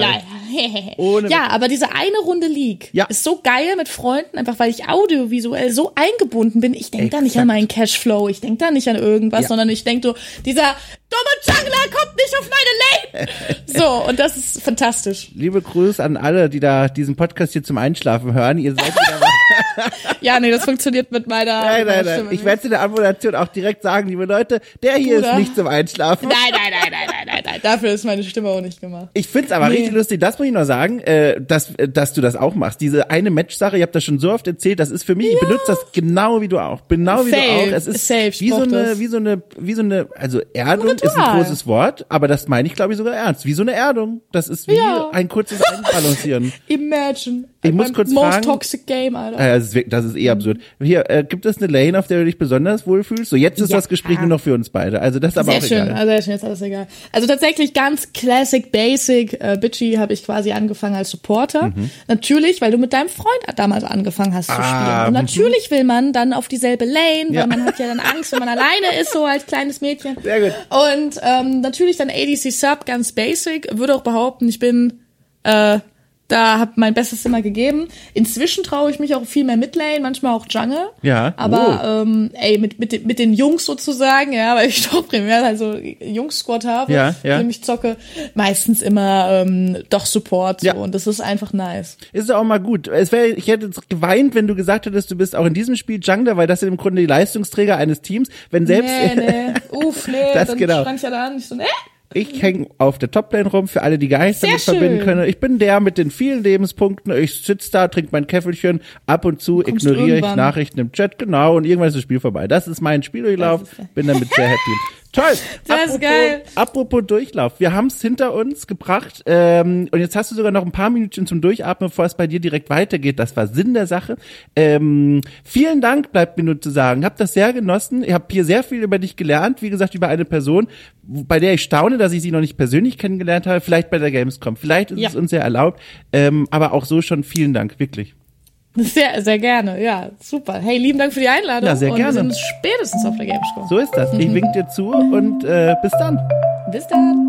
[SPEAKER 1] Ohne
[SPEAKER 2] ja, aber diese eine Runde League
[SPEAKER 1] ja.
[SPEAKER 2] ist so geil mit Freunden, einfach weil ich audiovisuell so eingebunden bin. Ich denke da nicht an meinen Cashflow, ich denke da nicht an irgendwas, ja. sondern ich denke so, dieser dumme Jungler kommt nicht auf meine Lane. So, und das ist fantastisch.
[SPEAKER 1] Liebe Grüße an alle, die da diesen Podcast hier zum Einschlafen hören. Ihr seid wieder
[SPEAKER 2] Ja, nee, das funktioniert mit meiner
[SPEAKER 1] Nein, nein, nein. Ich werde es in der Anmoderation auch direkt sagen, liebe Leute, der hier Bruder. ist nicht zum Einschlafen.
[SPEAKER 2] Nein, nein, nein, nein, nein, nein, nein. Dafür ist meine Stimme auch nicht gemacht.
[SPEAKER 1] Ich find's aber nee. richtig lustig, das muss ich noch sagen, äh, dass, dass du das auch machst. Diese eine Match-Sache, ich habe das schon so oft erzählt, das ist für mich, ja. ich benutze das genau wie du auch. Genau wie
[SPEAKER 2] Safe.
[SPEAKER 1] du auch. Es ist
[SPEAKER 2] Safe.
[SPEAKER 1] wie so eine, wie so eine, wie so eine, also Erdung ist ein großes Wort, aber das meine ich, glaube ich, sogar ernst. Wie so eine Erdung. Das ist wie ja. ein kurzes Einbalancieren.
[SPEAKER 2] Imagine.
[SPEAKER 1] Ich muss kurz
[SPEAKER 2] most
[SPEAKER 1] fragen.
[SPEAKER 2] Toxic Game, Alter.
[SPEAKER 1] Äh, das, ist, das ist eh absurd. Hier, äh, gibt es eine Lane, auf der du dich besonders wohlfühlst? So, jetzt ist ja. das Gespräch nur noch für uns beide. Also das ist aber
[SPEAKER 2] sehr
[SPEAKER 1] auch
[SPEAKER 2] schön.
[SPEAKER 1] egal.
[SPEAKER 2] Also sehr schön, jetzt alles egal. Also tatsächlich ganz classic, basic, äh, bitchy habe ich quasi angefangen als Supporter. Mhm. Natürlich, weil du mit deinem Freund damals angefangen hast zu spielen.
[SPEAKER 1] Ah,
[SPEAKER 2] Und natürlich will man dann auf dieselbe Lane, weil
[SPEAKER 1] ja.
[SPEAKER 2] man hat ja dann Angst, wenn man alleine ist, so als kleines Mädchen.
[SPEAKER 1] Sehr gut.
[SPEAKER 2] Und ähm, natürlich dann A D C Sub, ganz basic. Würde auch behaupten, ich bin äh, da habe mein Bestes immer gegeben. Inzwischen traue ich mich auch viel mehr Midlane, manchmal auch Jungle.
[SPEAKER 1] Ja.
[SPEAKER 2] Aber oh. ähm, ey, mit mit mit den Jungs sozusagen, ja, weil ich doch primär also Jungs-Squad habe,
[SPEAKER 1] ja, ja.
[SPEAKER 2] mit dem ich zocke, meistens immer ähm, doch Support so
[SPEAKER 1] ja.
[SPEAKER 2] und das ist einfach nice.
[SPEAKER 1] Ist auch mal gut. Es wäre, ich hätte jetzt geweint, wenn du gesagt hättest, du bist auch in diesem Spiel Jungler, weil das sind im Grunde die Leistungsträger eines Teams. Wenn selbst
[SPEAKER 2] nee, nee, uff, nee,
[SPEAKER 1] das
[SPEAKER 2] dann
[SPEAKER 1] genau.
[SPEAKER 2] sprang ich ja da an, ich so, nee.
[SPEAKER 1] Ich hänge auf der Toplane rum, für alle, die gar nichts damit
[SPEAKER 2] Sehr
[SPEAKER 1] verbinden
[SPEAKER 2] schön.
[SPEAKER 1] können. Ich bin der mit den vielen Lebenspunkten. Ich sitze da, trinke mein Käffelchen. Ab und zu ignoriere ich Nachrichten im Chat. Genau, und irgendwann ist das Spiel vorbei. Das ist mein Spieldurchlauf. Bin damit sehr happy. Toll.
[SPEAKER 2] Das
[SPEAKER 1] apropos,
[SPEAKER 2] ist geil.
[SPEAKER 1] Apropos Durchlauf. Wir haben es hinter uns gebracht. Ähm, und jetzt hast du sogar noch ein paar Minütchen zum Durchatmen, bevor es bei dir direkt weitergeht. Das war Sinn der Sache. Ähm, vielen Dank, bleibt mir nur zu sagen. Hab das sehr genossen. Ich habe hier sehr viel über dich gelernt. Wie gesagt, über eine Person, bei der ich staune, dass ich sie noch nicht persönlich kennengelernt habe. Vielleicht bei der Gamescom. Vielleicht ist ja. es uns ja erlaubt. Ähm, aber auch so schon vielen Dank, wirklich.
[SPEAKER 2] Sehr, sehr gerne, ja, super. Hey, lieben Dank für die Einladung.
[SPEAKER 1] Ja, sehr
[SPEAKER 2] und
[SPEAKER 1] gerne.
[SPEAKER 2] wir sehen uns spätestens auf der Gamescom.
[SPEAKER 1] So ist das. Ich wink dir zu und äh, bis dann.
[SPEAKER 2] Bis dann.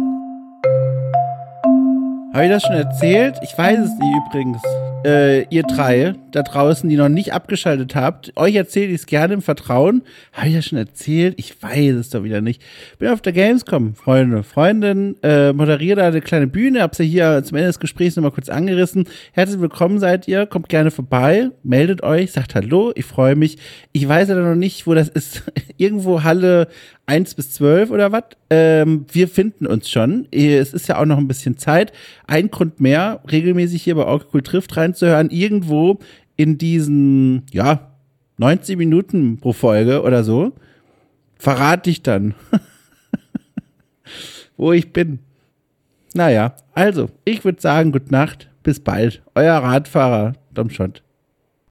[SPEAKER 1] Habe ich das schon erzählt? Ich weiß es nicht übrigens. Äh, ihr drei da draußen, die noch nicht abgeschaltet habt, euch erzähle ich es gerne im Vertrauen. Habe ich das schon erzählt? Ich weiß es doch wieder nicht. Bin auf der Gamescom, Freunde, Freundin, äh, moderiere da eine kleine Bühne, hab's ja hier zum Ende des Gesprächs nochmal kurz angerissen. Herzlich willkommen seid ihr, kommt gerne vorbei, meldet euch, sagt Hallo, ich freue mich. Ich weiß ja noch nicht, wo das ist. Irgendwo Halle eins bis zwölf oder was? Ähm, wir finden uns schon. Es ist ja auch noch ein bisschen Zeit. Ein Grund mehr, regelmäßig hier bei Orkecool trifft reinzuhören. Irgendwo in diesen, ja, neunzig Minuten pro Folge oder so, verrate ich dann, wo ich bin. Naja, also, ich würde sagen, gute Nacht, bis bald. Euer Radfahrer, Dom Schott.